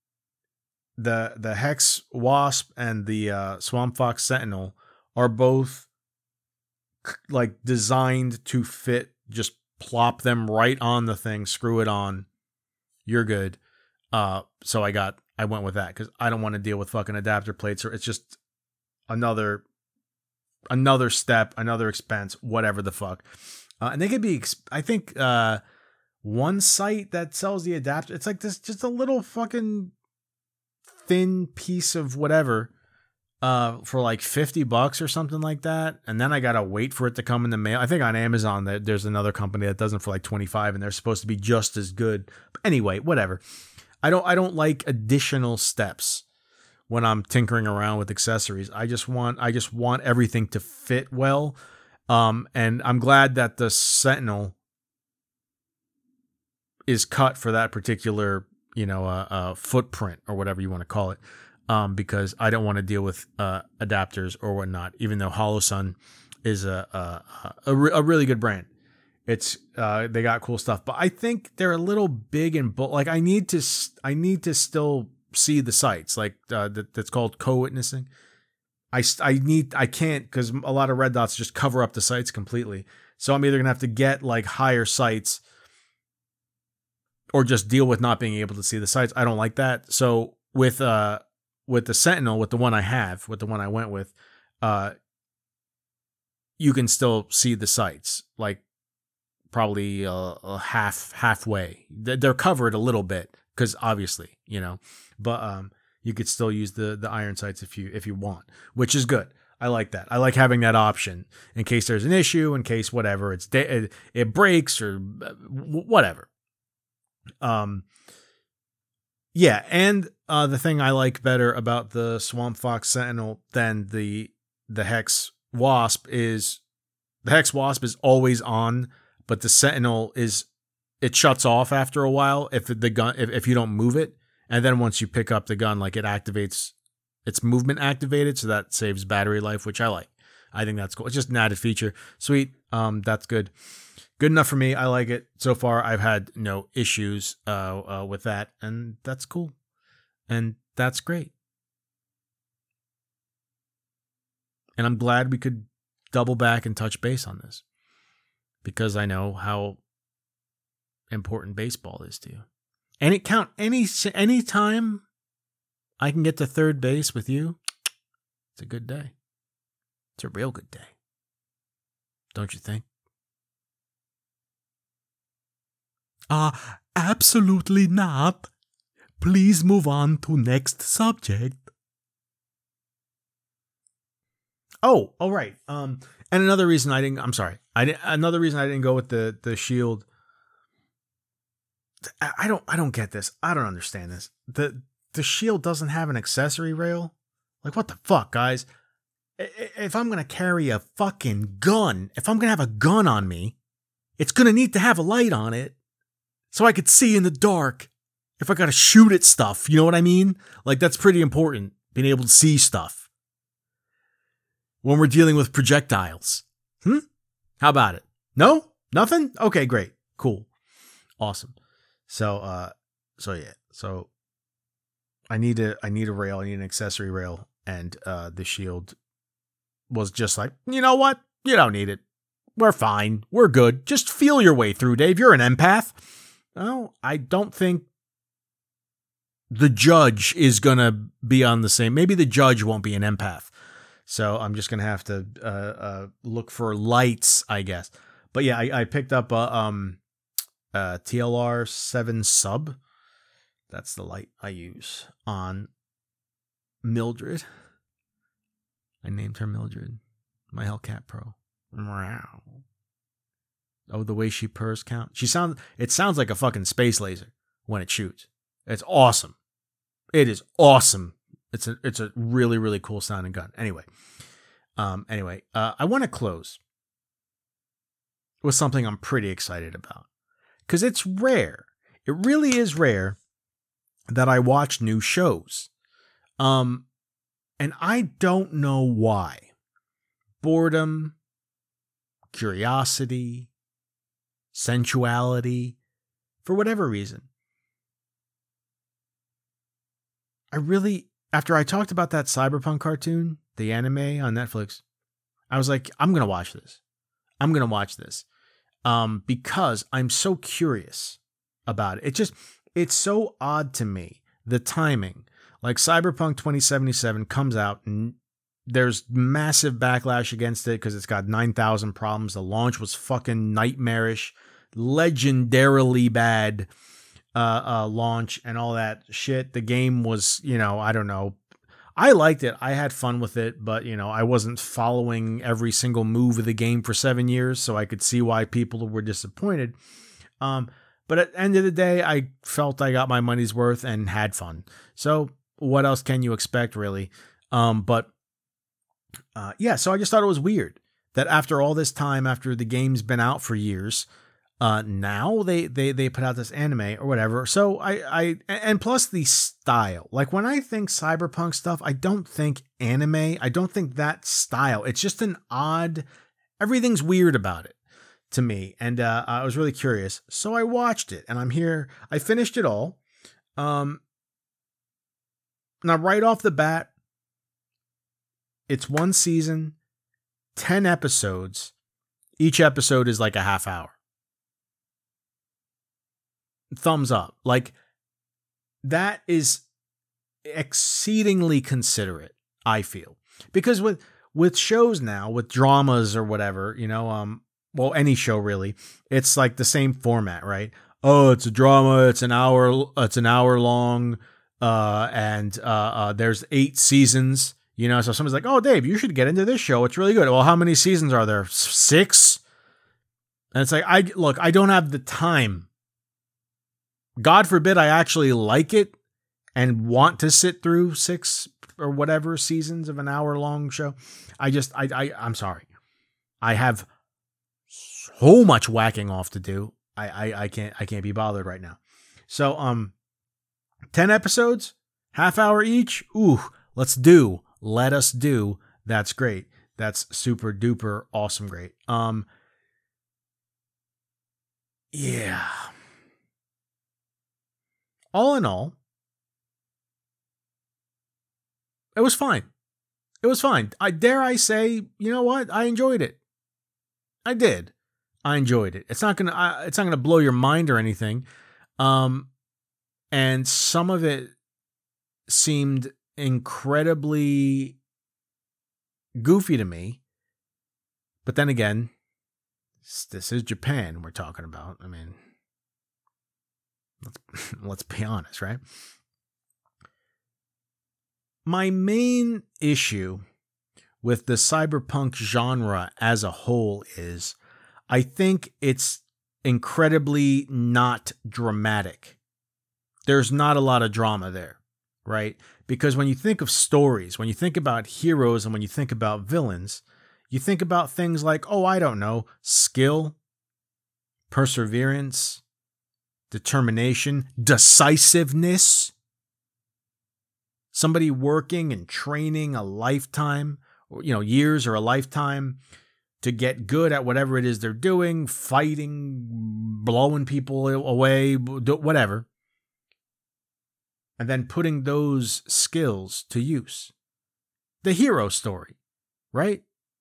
Hex Wasp and the Swamp Fox Sentinel are both like designed to fit. Just plop them right on the thing, screw it on, you're good. So I went with that because I don't want to deal with fucking adapter plates, or it's just another step, another expense, whatever the fuck. And they could be, I think, one site that sells the adapter, it's like this, just a little fucking thin piece of whatever for like $50 or something like that, and then I gotta wait for it to come in the mail. I think on Amazon there's another company that does them for like $25, and they're supposed to be just as good. But anyway, whatever. I don't like additional steps when I'm tinkering around with accessories. I just want everything to fit well. And I'm glad that the Sentinel is cut for that particular, footprint or whatever you want to call it. Because I don't want to deal with adapters or whatnot, even though HoloSun is a really good brand. It's they got cool stuff, but I think they're a little big and like I need to still see the sites, like that's called co-witnessing. I can't, because a lot of red dots just cover up the sites completely. So I'm either gonna have to get like higher sites or just deal with not being able to see the sites. I don't like that. So with the Sentinel, with the one I went with, you can still see the sites, like probably halfway. They're covered a little bit because obviously, but you could still use the iron sights if you want, which is good. I like that. I like having that option in case there's an issue, in case whatever it breaks or whatever. Yeah, and the thing I like better about the Swamp Fox Sentinel than the Hex Wasp is the Hex Wasp is always on, but the Sentinel it shuts off after a while if the gun if you don't move it, and then once you pick up the gun, like it activates, it's movement activated, so that saves battery life, which I like. I think that's cool. It's just an added feature. Sweet. That's good. Good enough for me. I like it. So far, I've had no issues with that, and that's cool. And that's great. And I'm glad we could double back and touch base on this, because I know how important baseball is to you. And it count any time I can get to third base with you, it's a good day. It's a real good day. Don't you think? Absolutely not. Please move on to next subject. Oh, all right. And another reason another reason I didn't go with the Shield. I don't get this. I don't understand this. The Shield doesn't have an accessory rail. Like, what the fuck, guys? If I'm going to carry a fucking gun, if I'm going to have a gun on me, it's going to need to have a light on it so I could see in the dark if I got to shoot at stuff. You know what I mean? Like, that's pretty important, being able to see stuff when we're dealing with projectiles. How about it? No? Nothing? Okay, great. Cool. Awesome. So yeah. So I need a rail. I need an accessory rail. And the Shield was just like, you know what? You don't need it. We're fine. We're good. Just feel your way through, Dave. You're an empath. Well, I don't think the judge is going to be on the same. Maybe the judge won't be an empath. So I'm just going to have to look for lights, I guess. But yeah, I picked up a TLR 7 sub. That's the light I use on Mildred. I named her Mildred, my Hellcat Pro. Wow. Oh, the way she purrs count. It sounds like a fucking space laser when it shoots. It's awesome. It is awesome. It's a really, really cool sounding gun. Anyway, I want to close with something I'm pretty excited about, because it's rare. It really is rare that I watch new shows. And I don't know why. Boredom, curiosity, sensuality, for whatever reason. After I talked about that Cyberpunk cartoon, the anime on Netflix, I was like, I'm going to watch this. Because I'm so curious about it. It's so odd to me, the timing. Like, Cyberpunk 2077 comes out and there's massive backlash against it because it's got 9,000 problems. The launch was fucking nightmarish, legendarily bad launch and all that shit. The game was, I don't know. I liked it. I had fun with it, but, I wasn't following every single move of the game for 7 years, so I could see why people were disappointed. But at the end of the day, I felt I got my money's worth and had fun. So what else can you expect, really? So I just thought it was weird that after all this time, after the game's been out for years, now they put out this anime or whatever. So and plus the style, like when I think cyberpunk stuff, I don't think anime. I don't think that style. It's just an odd, everything's weird about it to me. And I was really curious. So I watched it and I'm here. I finished it all. Now right off the bat, it's one season, 10 episodes. Each episode is like a half hour. Thumbs up. Like, that is exceedingly considerate, I feel. Because with shows now, with dramas or whatever, any show really, it's like the same format, right? Oh, it's a drama, it's an hour long, and there's 8 seasons. So somebody's like, oh, Dave, you should get into this show. It's really good. Well, how many seasons are there? 6? And it's like, I don't have the time. God forbid I actually like it and want to sit through 6 or whatever seasons of an hour-long show. I'm sorry. I have so much whacking off to do. I can't be bothered right now. So, 10 episodes, half hour each. Ooh, let us do. That's great. That's super duper awesome great. Yeah. All in all, it was fine. It was fine. Dare I say, you know what? I enjoyed it. I did. I enjoyed it. It's not gonna blow your mind or anything. And some of it seemed incredibly goofy to me. But then again, this is Japan we're talking about. I mean, let's be honest, right? My main issue with the cyberpunk genre as a whole is I think it's incredibly not dramatic. There's not a lot of drama there, right? Because when you think of stories, when you think about heroes and when you think about villains, you think about things like, skill, perseverance, determination, decisiveness, somebody working and training a lifetime, or, years or a lifetime to get good at whatever it is they're doing, fighting, blowing people away, whatever. And then putting those skills to use. The hero story, right?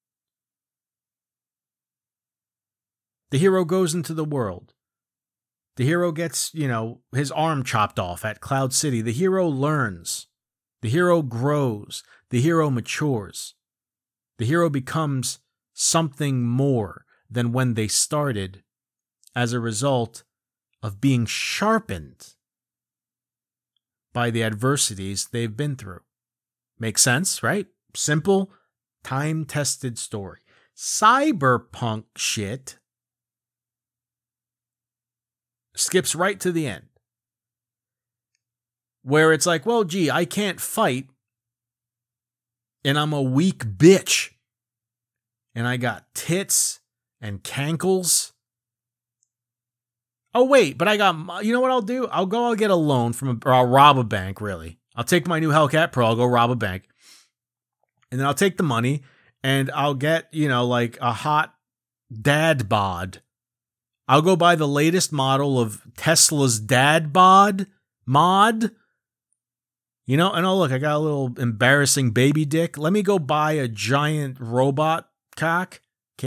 The hero goes into the world. The hero gets, his arm chopped off at Cloud City. The hero learns. The hero grows. The hero matures. The hero becomes something more than when they started as a result of being sharpened by the adversities they've been through. Makes sense, right? Simple, time-tested story. Cyberpunk shit skips right to the end, where it's like, well, gee, I can't fight, and I'm a weak bitch, and I got tits and cankles. Oh, wait, but I got, you know what I'll do? I'll get a loan or I'll rob a bank, really. I'll take my new Hellcat Pro, I'll go rob a bank, and then I'll take the money, and I'll get, like a hot dad bod. I'll go buy the latest model of Tesla's dad bod mod. And look, I got a little embarrassing baby dick. Let me go buy a giant robot cock,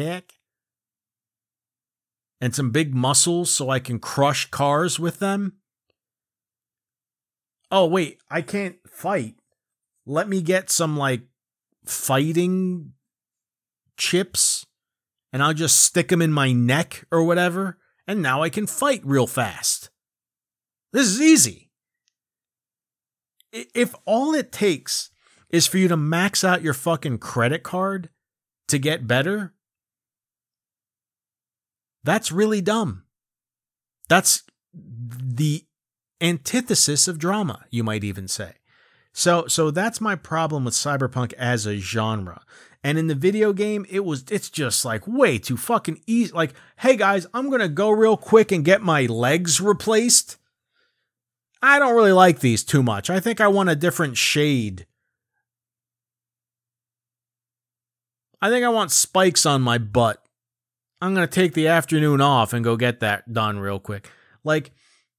and some big muscles so I can crush cars with them. Oh, wait, I can't fight. Let me get some, fighting chips, and I'll just stick them in my neck or whatever, and now I can fight real fast. This is easy. If all it takes is for you to max out your fucking credit card to get better, that's really dumb. That's the antithesis of drama, you might even say. So that's my problem with cyberpunk as a genre. And in the video game, it's just like way too fucking easy. Like, hey guys, I'm going to go real quick and get my legs replaced. I don't really like these too much. I think I want a different shade. I think I want spikes on my butt. I'm going to take the afternoon off and go get that done real quick. Like,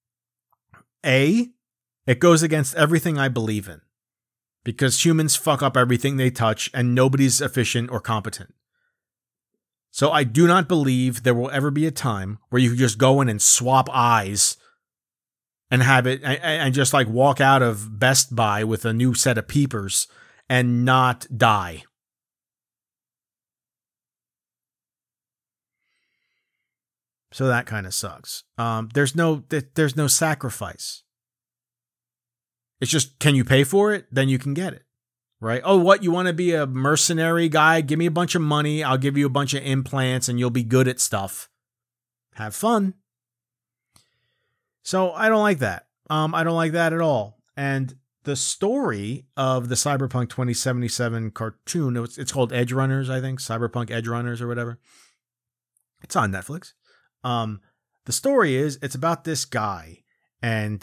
it goes against everything I believe in. Because humans fuck up everything they touch and nobody's efficient or competent. So I do not believe there will ever be a time where you can just go in and swap eyes and have it and just like walk out of Best Buy with a new set of peepers and not die. So that kind of sucks. There's no sacrifice. It's just, can you pay for it? Then you can get it, right? Oh, what? You want to be a mercenary guy? Give me a bunch of money. I'll give you a bunch of implants and you'll be good at stuff. Have fun. So I don't like that. I don't like that at all. And the story of the Cyberpunk 2077 cartoon, it's called Edge Runners, I think. Cyberpunk Edge Runners or whatever. It's on Netflix. The story is, it's about this guy and,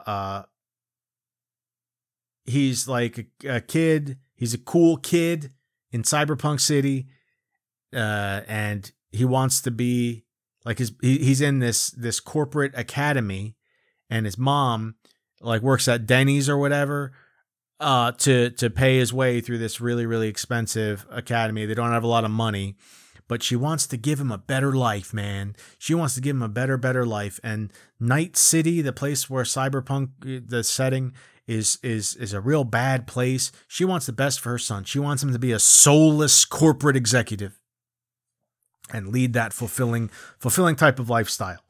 he's like a kid. He's a cool kid in Cyberpunk City. And he wants to be like he's in this corporate academy, and his mom like works at Denny's or whatever, to pay his way through this really, really expensive academy. They don't have a lot of money, but she wants to give him a better life, man. She wants to give him a better life. And Night City, the place where Cyberpunk, the setting, is a real bad place. She wants the best for her son. She wants him to be a soulless corporate executive and lead that fulfilling type of lifestyle.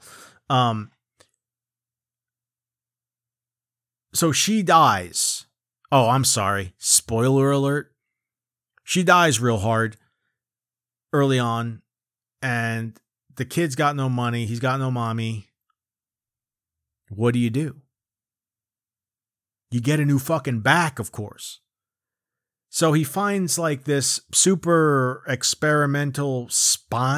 So she dies. Oh, I'm sorry. Spoiler alert. She dies real hard early on, and the kid's got no money. He's got no mommy. What do? You get a new fucking back, of course. So he finds like this super experimental spine ?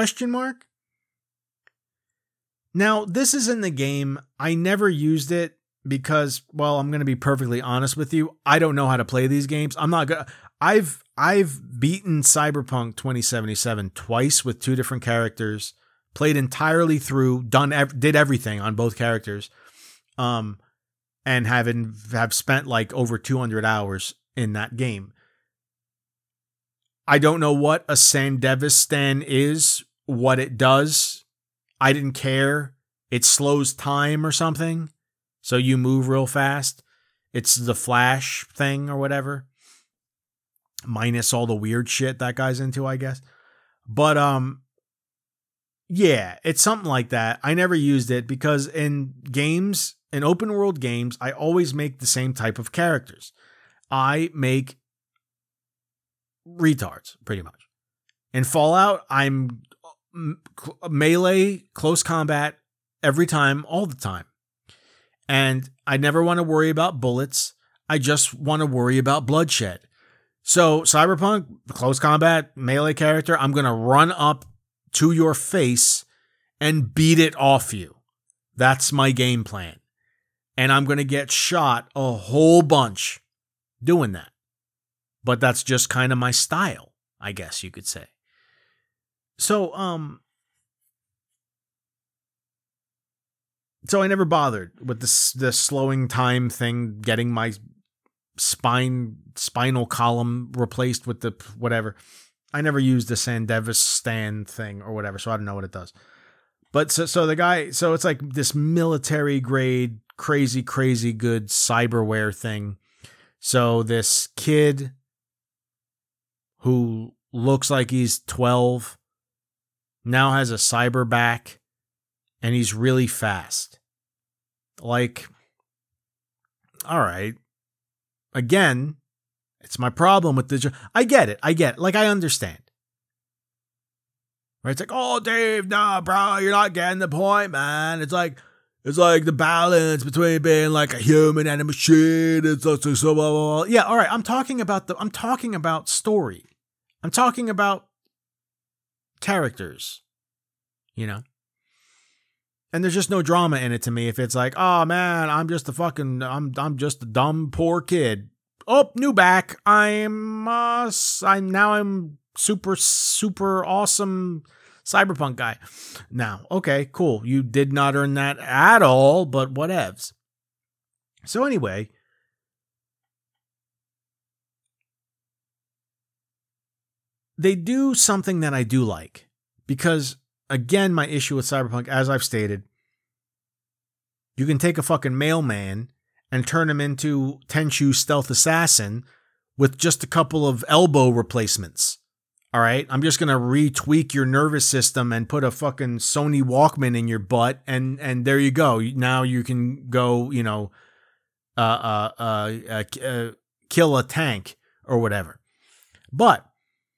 Now, this is in the game. I never used it because, well, I'm going to be perfectly honest with you. I don't know how to play these games. I'm not going to. I've beaten Cyberpunk 2077 twice with two different characters, played entirely through, did everything on both characters. And have spent like over 200 hours in that game. I don't know what a Sandevistan is, what it does. I didn't care. It slows time or something, so you move real fast. It's the Flash thing or whatever, minus all the weird shit that guy's into, I guess. But yeah, it's something like that. I never used it because in open world games, I always make the same type of characters. I make retards, pretty much. In Fallout, I'm melee, close combat, every time, all the time. And I never want to worry about bullets. I just want to worry about bloodshed. So Cyberpunk, close combat, melee character, I'm going to run up to your face and beat it off you. That's my game plan. And I'm going to get shot a whole bunch doing that. But that's just kind of my style, I guess you could say. So I never bothered with the slowing time thing, getting my spinal column replaced with the whatever. I never used the Sandevistan thing or whatever, so I don't know what it does. But so the guy, so it's like this military grade, crazy good cyberware thing. So this kid who looks like he's 12 now has a cyber back, and he's really fast. Like, all right. Again, it's my problem with the... I get it. Like, I understand. Right? It's like, oh, Dave, nah, bro, you're not getting the point, man. It's like the balance between being like a human and a machine. It's like so blah, blah, blah. Yeah, all right. I'm talking about story. I'm talking about characters, you know? And there's just no drama in it to me if it's like, oh man, I'm just a dumb, poor kid. Oh, new back. I'm super, super awesome cyberpunk guy. Now, okay, cool. You did not earn that at all, but whatevs. So anyway, they do something that I do like, because again, my issue with cyberpunk, as I've stated, you can take a fucking mailman and turn him into Tenchu Stealth Assassin with just a couple of elbow replacements. All right, I'm just gonna retweak your nervous system and put a fucking Sony Walkman in your butt, and there you go. Now you can go, you know, kill a tank or whatever. But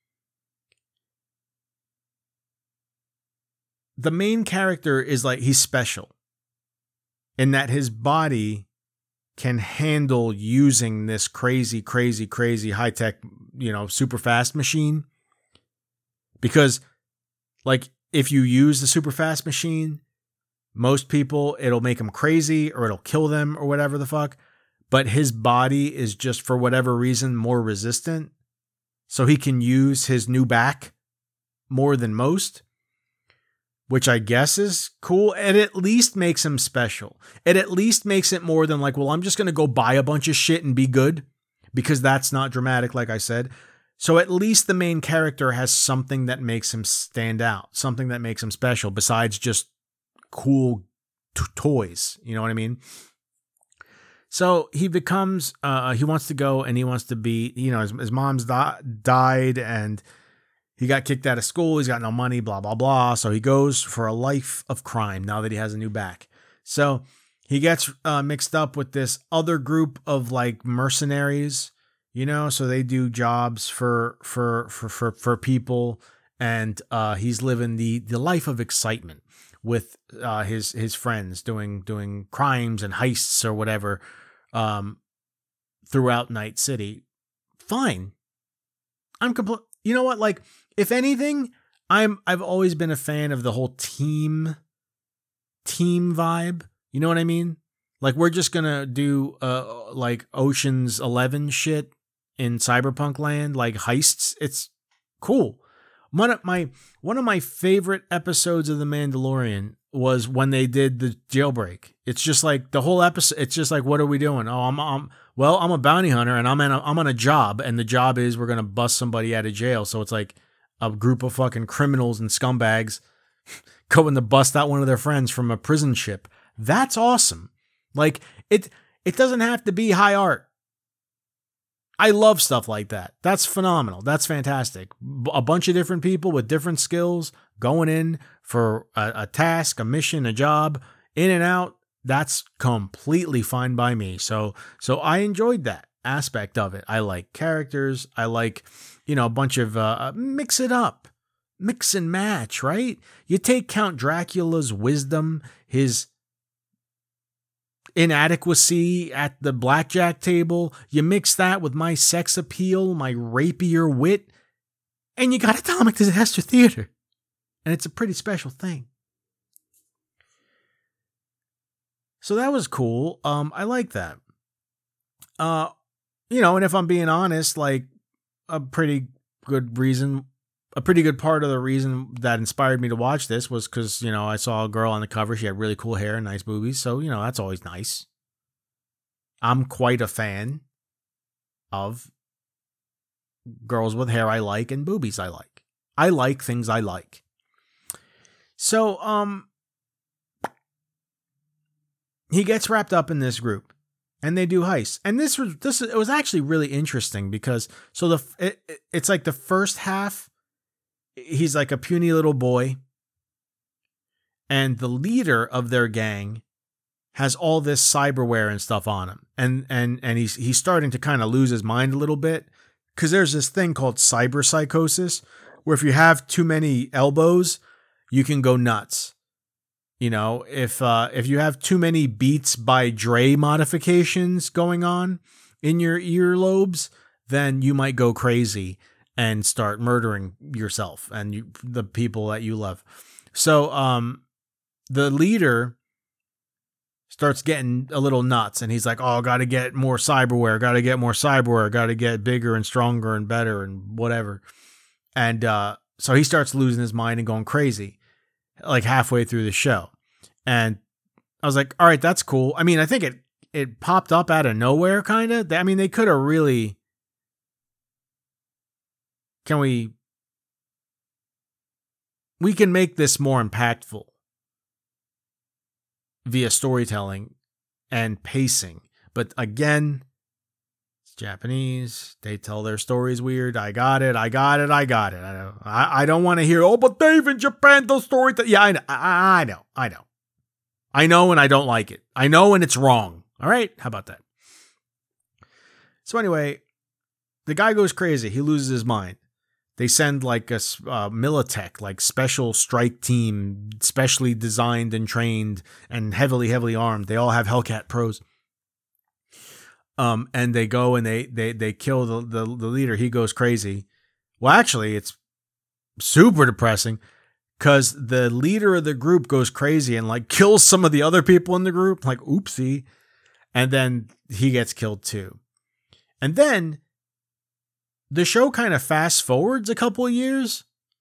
the main character is like, he's special in that his body can handle using this crazy high tech, you know, super fast machine. Because, like, if you use the super fast machine, most people, it'll make them crazy or it'll kill them or whatever the fuck. But his body is just, for whatever reason, more resistant. So he can use his new back more than most, which I guess is cool. It at least makes him special. It at least makes it more than like, well, I'm just going to go buy a bunch of shit and be good, because that's not dramatic, like I said. So at least the main character has something that makes him stand out, something that makes him special besides just cool toys. You know what I mean? So he becomes, he wants to go and he wants to be, you know, his mom's died and he got kicked out of school. He's got no money, blah, blah, blah. So he goes for a life of crime now that he has a new back. So he gets mixed up with this other group of like mercenaries, you know, so they do jobs for people, and he's living the life of excitement with his friends doing crimes and heists or whatever throughout Night City. Fine. You know what? Like, if anything, I've always been a fan of the whole team vibe. You know what I mean? Like, we're just gonna do like Ocean's 11 shit in cyberpunk land, like heists. It's cool. One of my favorite episodes of The Mandalorian was when they did the jailbreak. It's just like the whole episode. It's just like, what are we doing? Oh, I'm a bounty hunter and I'm on a job, and the job is we're gonna bust somebody out of jail. So it's like a group of fucking criminals and scumbags going to bust out one of their friends from a prison ship. That's awesome. Like, it doesn't have to be high art. I love stuff like that. That's phenomenal. That's fantastic. A bunch of different people with different skills going in for a task, a mission, a job, in and out. That's completely fine by me. So I enjoyed that aspect of it. I like characters. I like, you know, a bunch of mix it up, mix and match, right? You take Count Dracula's wisdom, his inadequacy at the blackjack table, you mix that with my sex appeal, my rapier wit, and you got Atomic Disaster Theater. And it's a pretty special thing. So that was cool. I like that. You know, and if I'm being honest, like, a pretty good part of the reason that inspired me to watch this was because, you know, I saw a girl on the cover. She had really cool hair and nice boobies. So, you know, that's always nice. I'm quite a fan of girls with hair I like and boobies I like. I like things I like. So, he gets wrapped up in this group and they do heists. And it was actually really interesting because it's like the first half, he's like a puny little boy, and the leader of their gang has all this cyberware and stuff on him, and he's starting to kind of lose his mind a little bit, because there's this thing called cyber psychosis, where if you have too many elbows, you can go nuts. You know, if you have too many Beats by Dre modifications going on in your earlobes, then you might go crazy and start murdering yourself and the people that you love. So the leader starts getting a little nuts, and he's like, oh, got to get more cyberware, got to get bigger and stronger and better and whatever. And so he starts losing his mind and going crazy, like halfway through the show. And I was like, all right, that's cool. I mean, I think it popped up out of nowhere, kind of. I mean, they could have really... we can make this more impactful via storytelling and pacing. But again, it's Japanese. They tell their stories weird. I got it. I don't want to hear, oh, but Dave, in Japan, those stories. Yeah, I know. I know, and I don't like it. I know, and it's wrong. All right? How about that? So anyway, the guy goes crazy. He loses his mind. They send like a Militech, like special strike team, specially designed and trained and heavily armed. They all have Hellcat Pros. And they go and they kill the leader. He goes crazy. Well, actually, it's super depressing because the leader of the group goes crazy and like kills some of the other people in the group. Like, oopsie. And then he gets killed too. And then the show kind of fast forwards a couple of years,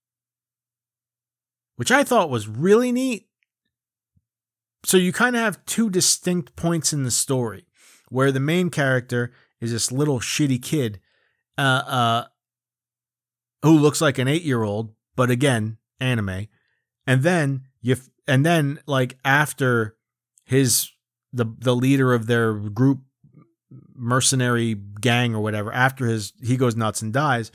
which I thought was really neat. So you kind of have two distinct points in the story where the main character is this little shitty kid who looks like an 8-year-old, but again, anime. And then like after the leader of their group mercenary gang or whatever, after he goes nuts and dies,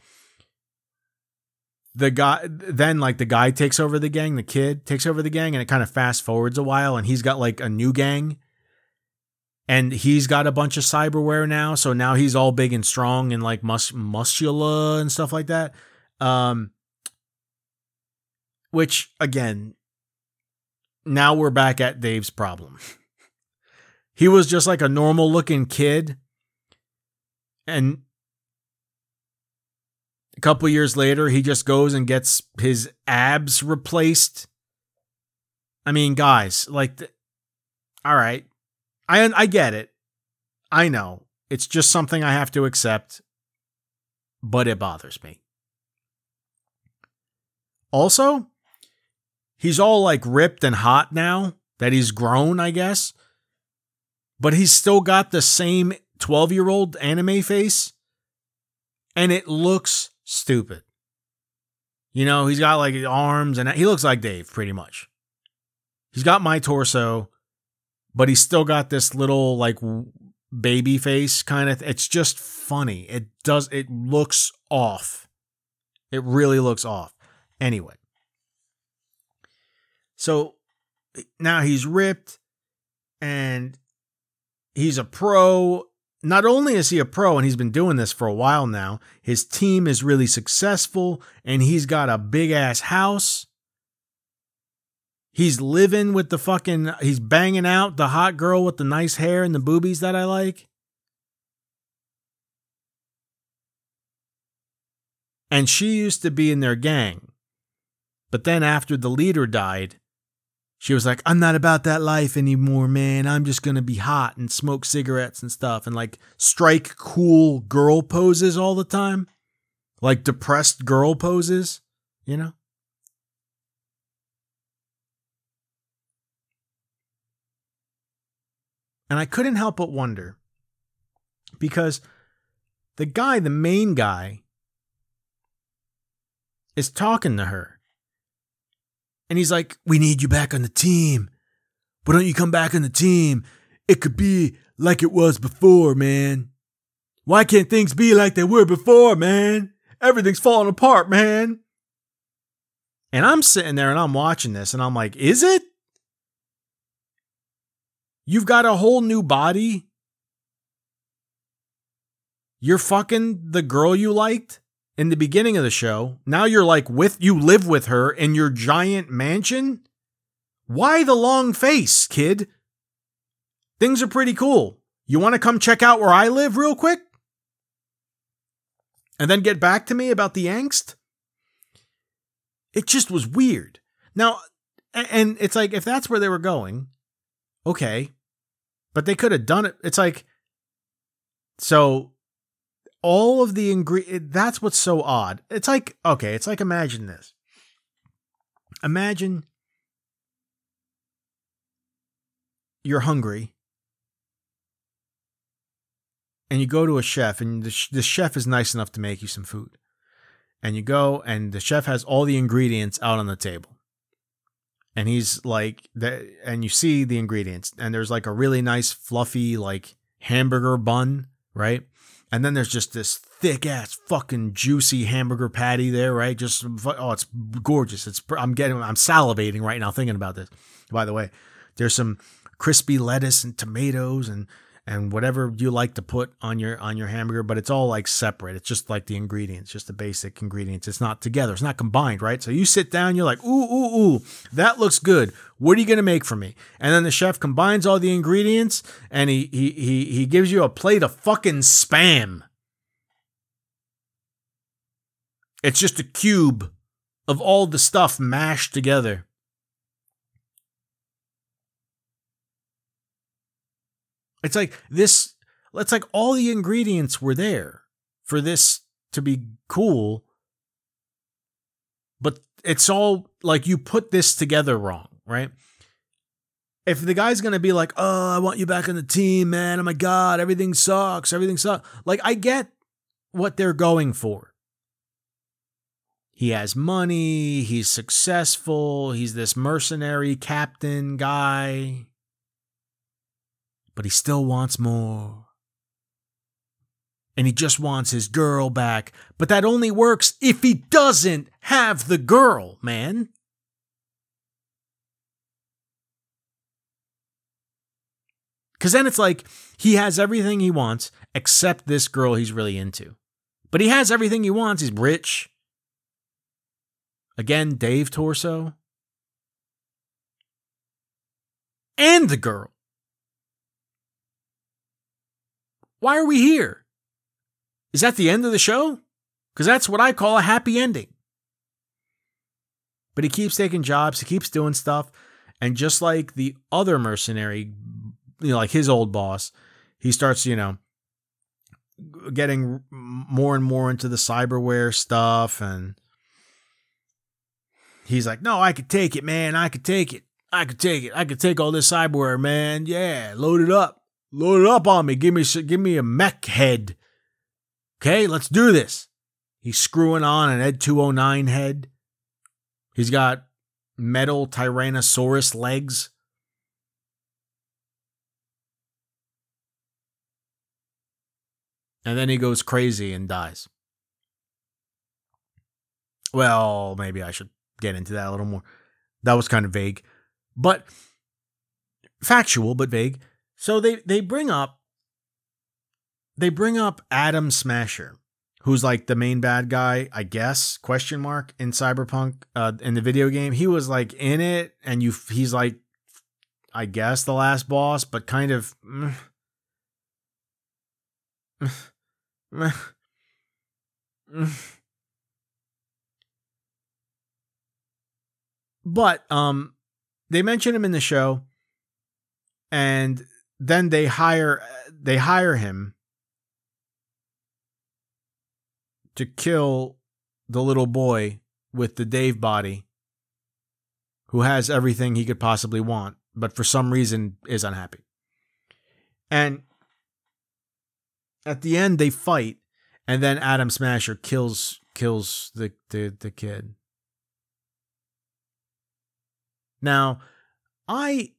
the guy takes over the gang, the kid takes over the gang, and it kind of fast forwards a while, and he's got like a new gang, and he's got a bunch of cyberware now, so now he's all big and strong and like muscular and stuff like that. Which again, now we're back at Dave's problem. He was just like a normal looking kid. And a couple years later, he just goes and gets his abs replaced. I mean, guys, like, all right. I get it. I know. It's just something I have to accept. But it bothers me. Also, he's all like ripped and hot now that he's grown, I guess. But he's still got the same 12-year-old anime face. And it looks stupid. You know, he's got like arms and he looks like Dave pretty much. He's got my torso, but he's still got this little like baby face kind of. It's just funny. It looks off. It really looks off. Anyway. So now he's ripped and he's a pro. Not only is he a pro, and he's been doing this for a while now, his team is really successful, and he's got a big-ass house. He's living with he's banging out the hot girl with the nice hair and the boobies that I like. And she used to be in their gang. But then after the leader died, she was like, I'm not about that life anymore, man. I'm just going to be hot and smoke cigarettes and stuff and like strike cool girl poses all the time. Like depressed girl poses, you know? And I couldn't help but wonder because the main guy is talking to her. And he's like, we need you back on the team. Why don't you come back on the team? It could be like it was before, man. Why can't things be like they were before, man? Everything's falling apart, man. And I'm sitting there and I'm watching this and I'm like, is it? You've got a whole new body. You're fucking the girl you liked in the beginning of the show. Now you're like you live with her in your giant mansion. Why the long face, kid? Things are pretty cool. You want to come check out where I live real quick? And then get back to me about the angst? It just was weird. Now, and it's like, if that's where they were going, okay. But they could have done it. It's like, so all of the ingredients, that's what's so odd. It's like, okay, it's like, imagine this. Imagine you're hungry and you go to a chef, and the chef is nice enough to make you some food. And you go, and the chef has all the ingredients out on the table. And he's like, and you see the ingredients, and there's like a really nice, fluffy, like hamburger bun, right? And then there's just this thick ass, fucking juicy hamburger patty there, right? Just, oh, it's gorgeous. I'm salivating right now thinking about this. By the way, there's some crispy lettuce and tomatoes and whatever you like to put on your hamburger, but it's all like separate. It's just like the ingredients, just the basic ingredients. It's not together. It's not combined, right? So you sit down, you're like, ooh, that looks good. What are you going to make for me? And then the chef combines all the ingredients and he gives you a plate of fucking Spam. It's just a cube of all the stuff mashed together. It's like this, it's like all the ingredients were there for this to be cool, but it's all like you put this together wrong, right? If the guy's going to be like, oh, I want you back on the team, man. Oh my God, everything sucks. Like, I get what they're going for. He has money. He's successful. He's this mercenary captain guy. But he still wants more. And he just wants his girl back. But that only works if he doesn't have the girl, man. Because then it's like he has everything he wants except this girl he's really into. But he has everything he wants. He's rich. Again, Dave Torso. And the girl. Why are we here? Is that the end of the show? Because that's what I call a happy ending. But he keeps taking jobs. He keeps doing stuff. And just like the other mercenary, like his old boss, he starts, getting more and more into the cyberware stuff. And he's like, no, I could take it, man. I could take it. I could take all this cyberware, man. Yeah, load it up. Load it up on me. Give me a mech head. Okay, let's do this. He's screwing on an Ed 209 head. He's got metal Tyrannosaurus legs. And then he goes crazy and dies. Well, maybe I should get into that a little more. That was kind of vague. But factual, but vague. So they bring up Adam Smasher, who's like the main bad guy, I guess, ? In Cyberpunk, in the video game. He was like in it, and he's like, I guess, the last boss, but kind of but they mention him in the show, and then they hire him to kill the little boy with the Dave body, who has everything he could possibly want, but for some reason is unhappy. And at the end they fight, and then Adam Smasher kills the kid. Now, I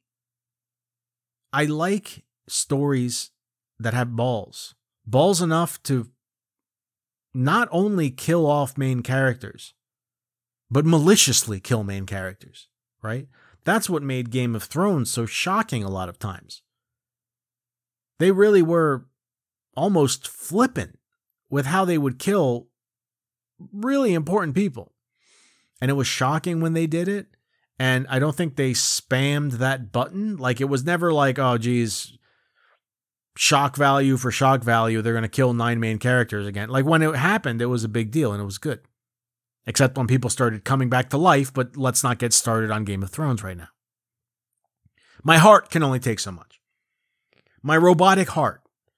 like stories that have balls enough to not only kill off main characters, but maliciously kill main characters, right? That's what made Game of Thrones so shocking a lot of times. They really were almost flippant with how they would kill really important people. And it was shocking when they did it. And I don't think they spammed that button. Like, it was never like, oh, geez, shock value for shock value. They're going to kill 9 main characters again. Like, when it happened, it was a big deal and it was good. Except when people started coming back to life. But let's not get started on Game of Thrones right now. My heart can only take so much. My robotic heart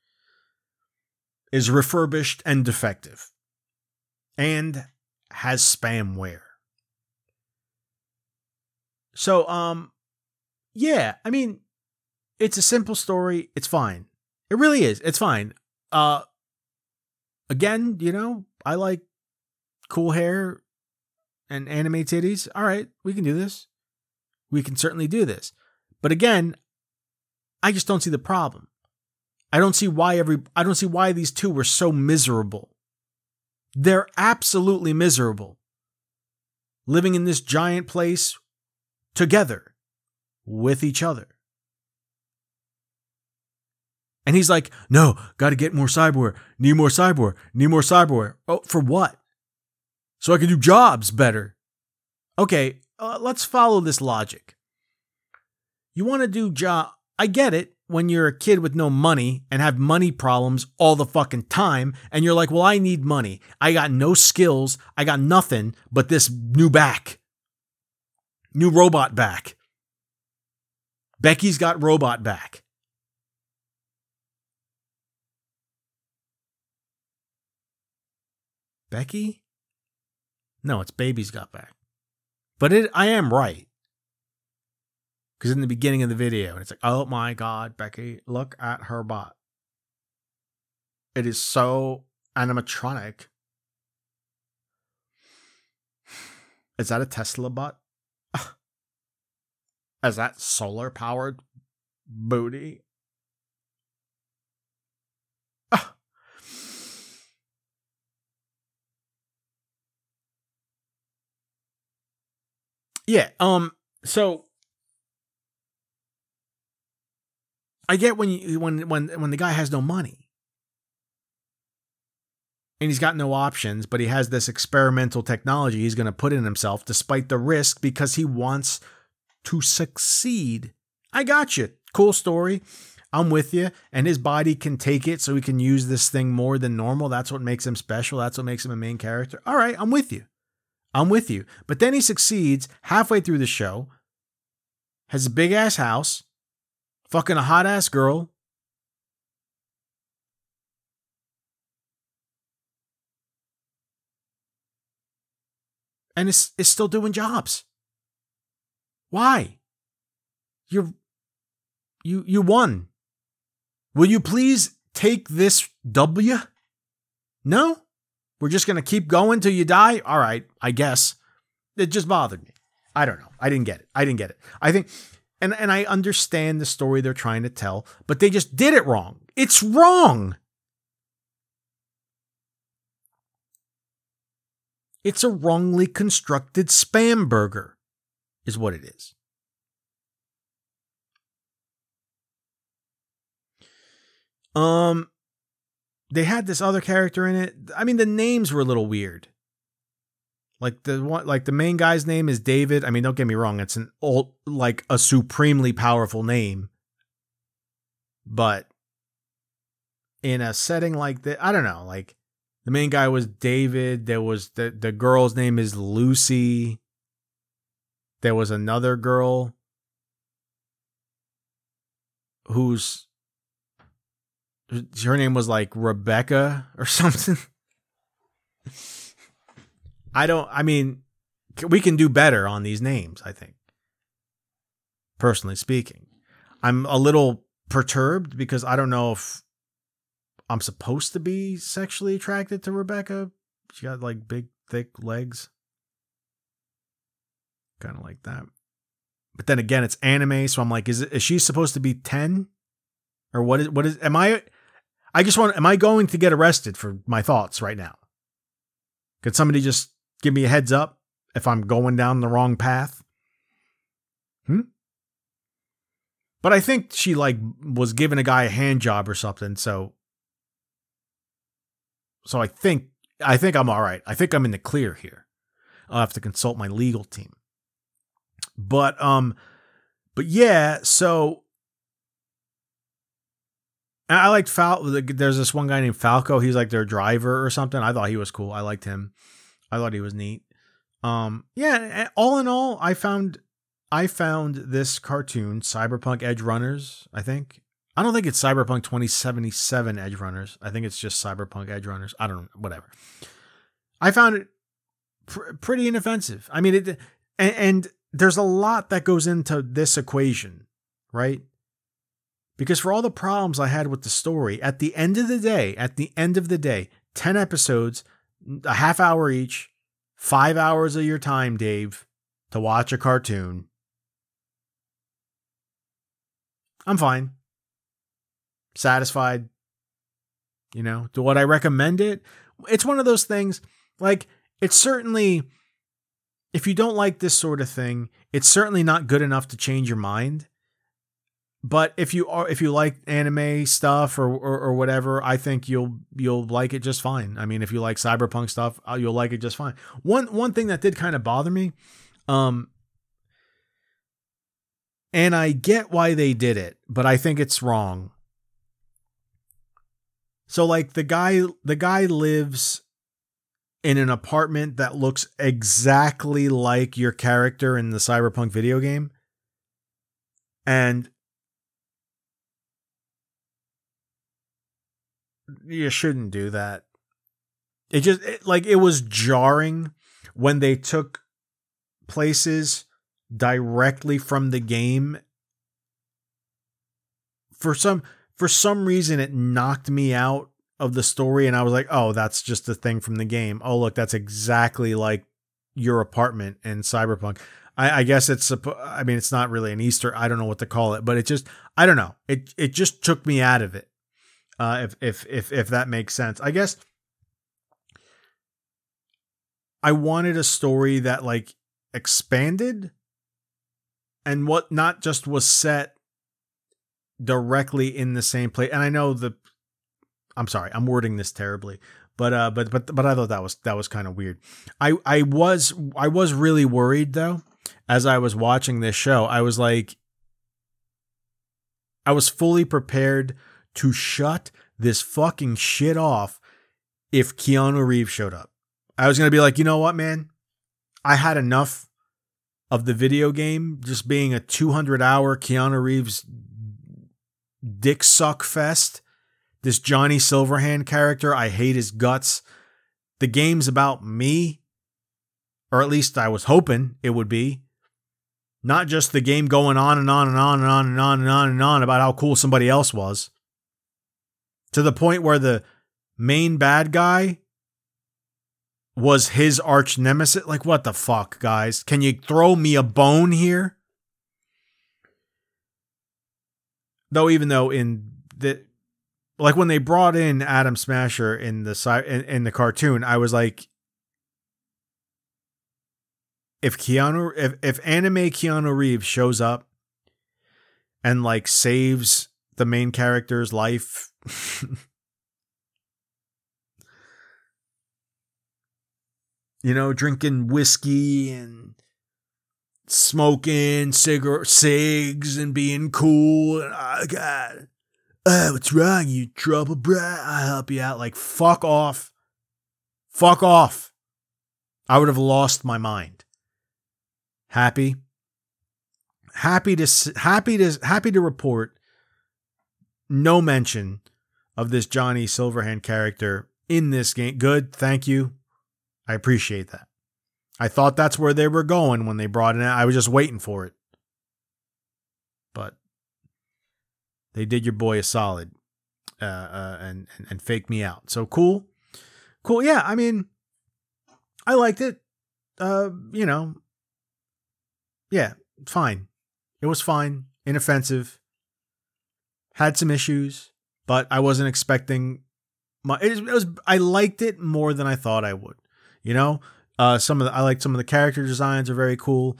is refurbished and defective. And has spamware. So, yeah, I mean, it's a simple story. It's fine. It really is. It's fine. Again, you know, I like cool hair and anime titties. All right, we can do this. We can certainly do this. But again, I just don't see the problem. I don't see why these two were so miserable. They're absolutely miserable. Living in this giant place together with each other. And he's like, no, got to get more cyberware. Need more cyberware. Need more cyberware. Oh, for what? So I can do jobs better. Okay, let's follow this logic. You want to do job. I get it when you're a kid with no money and have money problems all the fucking time. And you're like, well, I need money. I got no skills. I got nothing but this new back. New robot back. Becky's got robot back. Becky? No, it's Baby's got back. But I am right. Because in the beginning of the video, it's like, oh my God, Becky, look at her bot. It is so animatronic. Is that a Tesla bot? Is that solar powered booty? Yeah, so I get when the guy has no money. And he's got no options, but he has this experimental technology he's going to put in himself despite the risk because he wants to succeed. I got you. Cool story. I'm with you. And his body can take it so he can use this thing more than normal. That's what makes him special. That's what makes him a main character. All right, I'm with you. I'm with you. But then he succeeds halfway through the show, has a big ass house, fucking a hot ass girl. And is still doing jobs. Why? You won. Will you please take this W? No? We're just going to keep going till you die? All right, I guess. It just bothered me. I don't know. I didn't get it. I think, and I understand the story they're trying to tell, but they just did it wrong. It's wrong. It's a wrongly constructed spam burger, is what it is. They had this other character in it. I mean, the names were a little weird. Like the main guy's name is David. I mean, don't get me wrong, it's a supremely powerful name. But in a setting like that, I don't know, like the main guy was David. There was the girl's name is Lucy. There was another girl her name was like Rebecca or something. We can do better on these names, I think. Personally speaking. I'm a little perturbed because I don't know if I'm supposed to be sexually attracted to Rebecca. She got like big, thick legs. Kind of like that. But then again, it's anime, so I'm like, is she supposed to be 10? Or what is am I going to get arrested for my thoughts right now? Could somebody just give me a heads up if I'm going down the wrong path? But I think she like was giving a guy a hand job or something, so I think I think I'm all right. I think I'm in the clear here. I'll have to consult my legal team. But yeah, so I liked there's this one guy named Falco. He's like their driver or something. I thought he was cool. I liked him. I thought he was neat. Yeah, all in all, I found this cartoon, Cyberpunk Edge Runners, I think. I don't think it's Cyberpunk 2077 Edge Runners. I think it's just Cyberpunk Edge Runners. I don't know, whatever. I found it pretty inoffensive. I mean, and there's a lot that goes into this equation, right? Because for all the problems I had with the story, at the end of the day, 10 episodes, a half hour each, 5 hours of your time, Dave, to watch a cartoon. I'm fine. Satisfied. You know, do what I recommend it? It's one of those things, like, it's certainly, if you don't like this sort of thing, it's certainly not good enough to change your mind. But if you like anime stuff or whatever, I think you'll like it just fine. I mean, if you like cyberpunk stuff, you'll like it just fine. One thing that did kind of bother me, and I get why they did it, but I think it's wrong. So like the guy lives in an apartment that looks exactly like your character in the Cyberpunk video game. And you shouldn't do that. It was jarring when they took places directly from the game. For some reason, it knocked me out of the story, and I was like, oh, that's just a thing from the game. Oh, look, that's exactly like your apartment in Cyberpunk. I guess it's not really an Easter. I don't know what to call it, but I don't know. It just took me out of it. If that makes sense. I guess I wanted a story that like expanded and what not just was set directly in the same place. And I know I'm sorry, I'm wording this terribly, but I thought that was kind of weird. I was really worried though, as I was watching this show. I was fully prepared to shut this fucking shit off if Keanu Reeves showed up. I was going to be like, you know what, man? I had enough of the video game just being a 200-hour Keanu Reeves dick suck fest. This Johnny Silverhand character, I hate his guts. The game's about me, or at least I was hoping it would be. Not just the game going on and on and on and on and on and on and on about how cool somebody else was. To the point where the main bad guy was his arch nemesis. Like, what the fuck, guys? Can you throw me a bone here? Even though like when they brought in Adam Smasher in the cartoon, I was like, if anime Keanu Reeves shows up and like saves the main character's life, you know, drinking whiskey and smoking cigs and being cool, and oh god, what's wrong, you trouble brat? I'll help you out. Like, fuck off. I would have lost my mind. Happy to report no mention of this Johnny Silverhand character in this game. Good, thank you. I appreciate that. I thought that's where they were going when they brought it in. I was just waiting for it. But they did your boy a solid and faked me out. So cool. Yeah, I mean, I liked it. You know, yeah, fine. It was fine. Inoffensive. Had some issues, but I wasn't expecting I liked it more than I thought I would. You know, I like some of the character designs are very cool.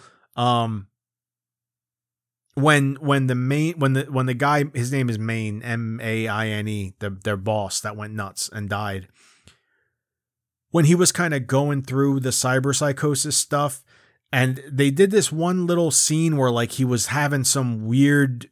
When the guy, his name is Maine, Maine, their boss that went nuts and died. when he was kind of going through the cyberpsychosis stuff, and they did this one little scene where like he was having some weird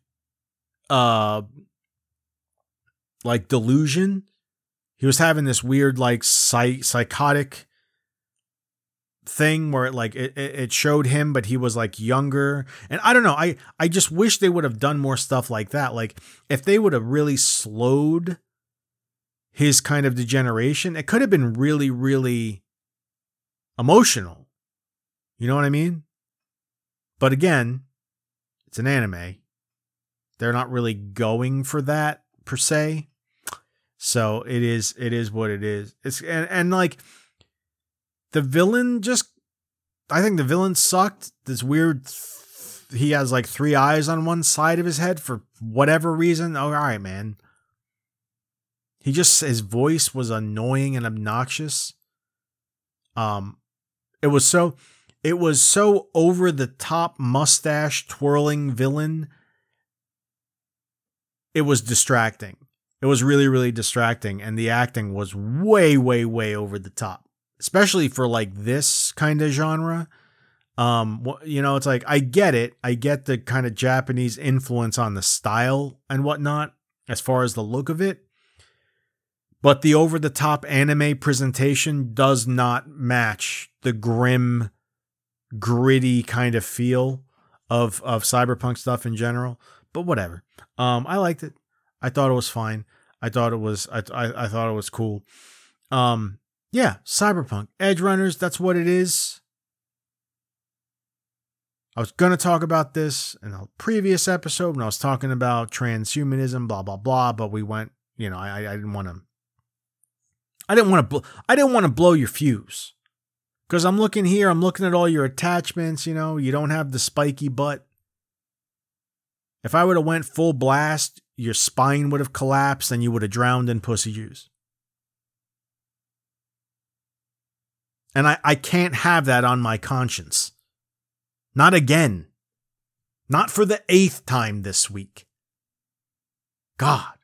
like delusion. He was having this weird like psychotic thing where it showed him, but he was like younger. And I don't know, I just wish they would have done more stuff like that. Like if they would have really slowed his kind of degeneration, it could have been really, really emotional. You know what I mean? But again, it's an anime. They're not really going for that per se. So it is what it is. It's and like the villain I think the villain sucked. This weird, he has like 3 eyes on one side of his head for whatever reason. Oh, all right, man. His voice was annoying and obnoxious. It was so over the top mustache twirling villain. It was distracting. It was really, really distracting. And the acting was way, way, way over the top, especially for like this kind of genre. It's like, I get it. I get the kind of Japanese influence on the style and whatnot, as far as the look of it. But the over the top anime presentation does not match the grim, gritty kind of feel of cyberpunk stuff in general. But whatever. I liked it. I thought it was fine. I thought it was cool. Yeah, cyberpunk. Edge Runners, that's what it is. I was going to talk about this in a previous episode when I was talking about transhumanism, blah, blah, blah, but we went, I didn't want to blow your fuse. Because I'm looking here, I'm looking at all your attachments, you don't have the spiky butt. If I would have went full blast, your spine would have collapsed and you would have drowned in pussy juice. And I can't have that on my conscience. Not again. Not for the 8th time this week. God.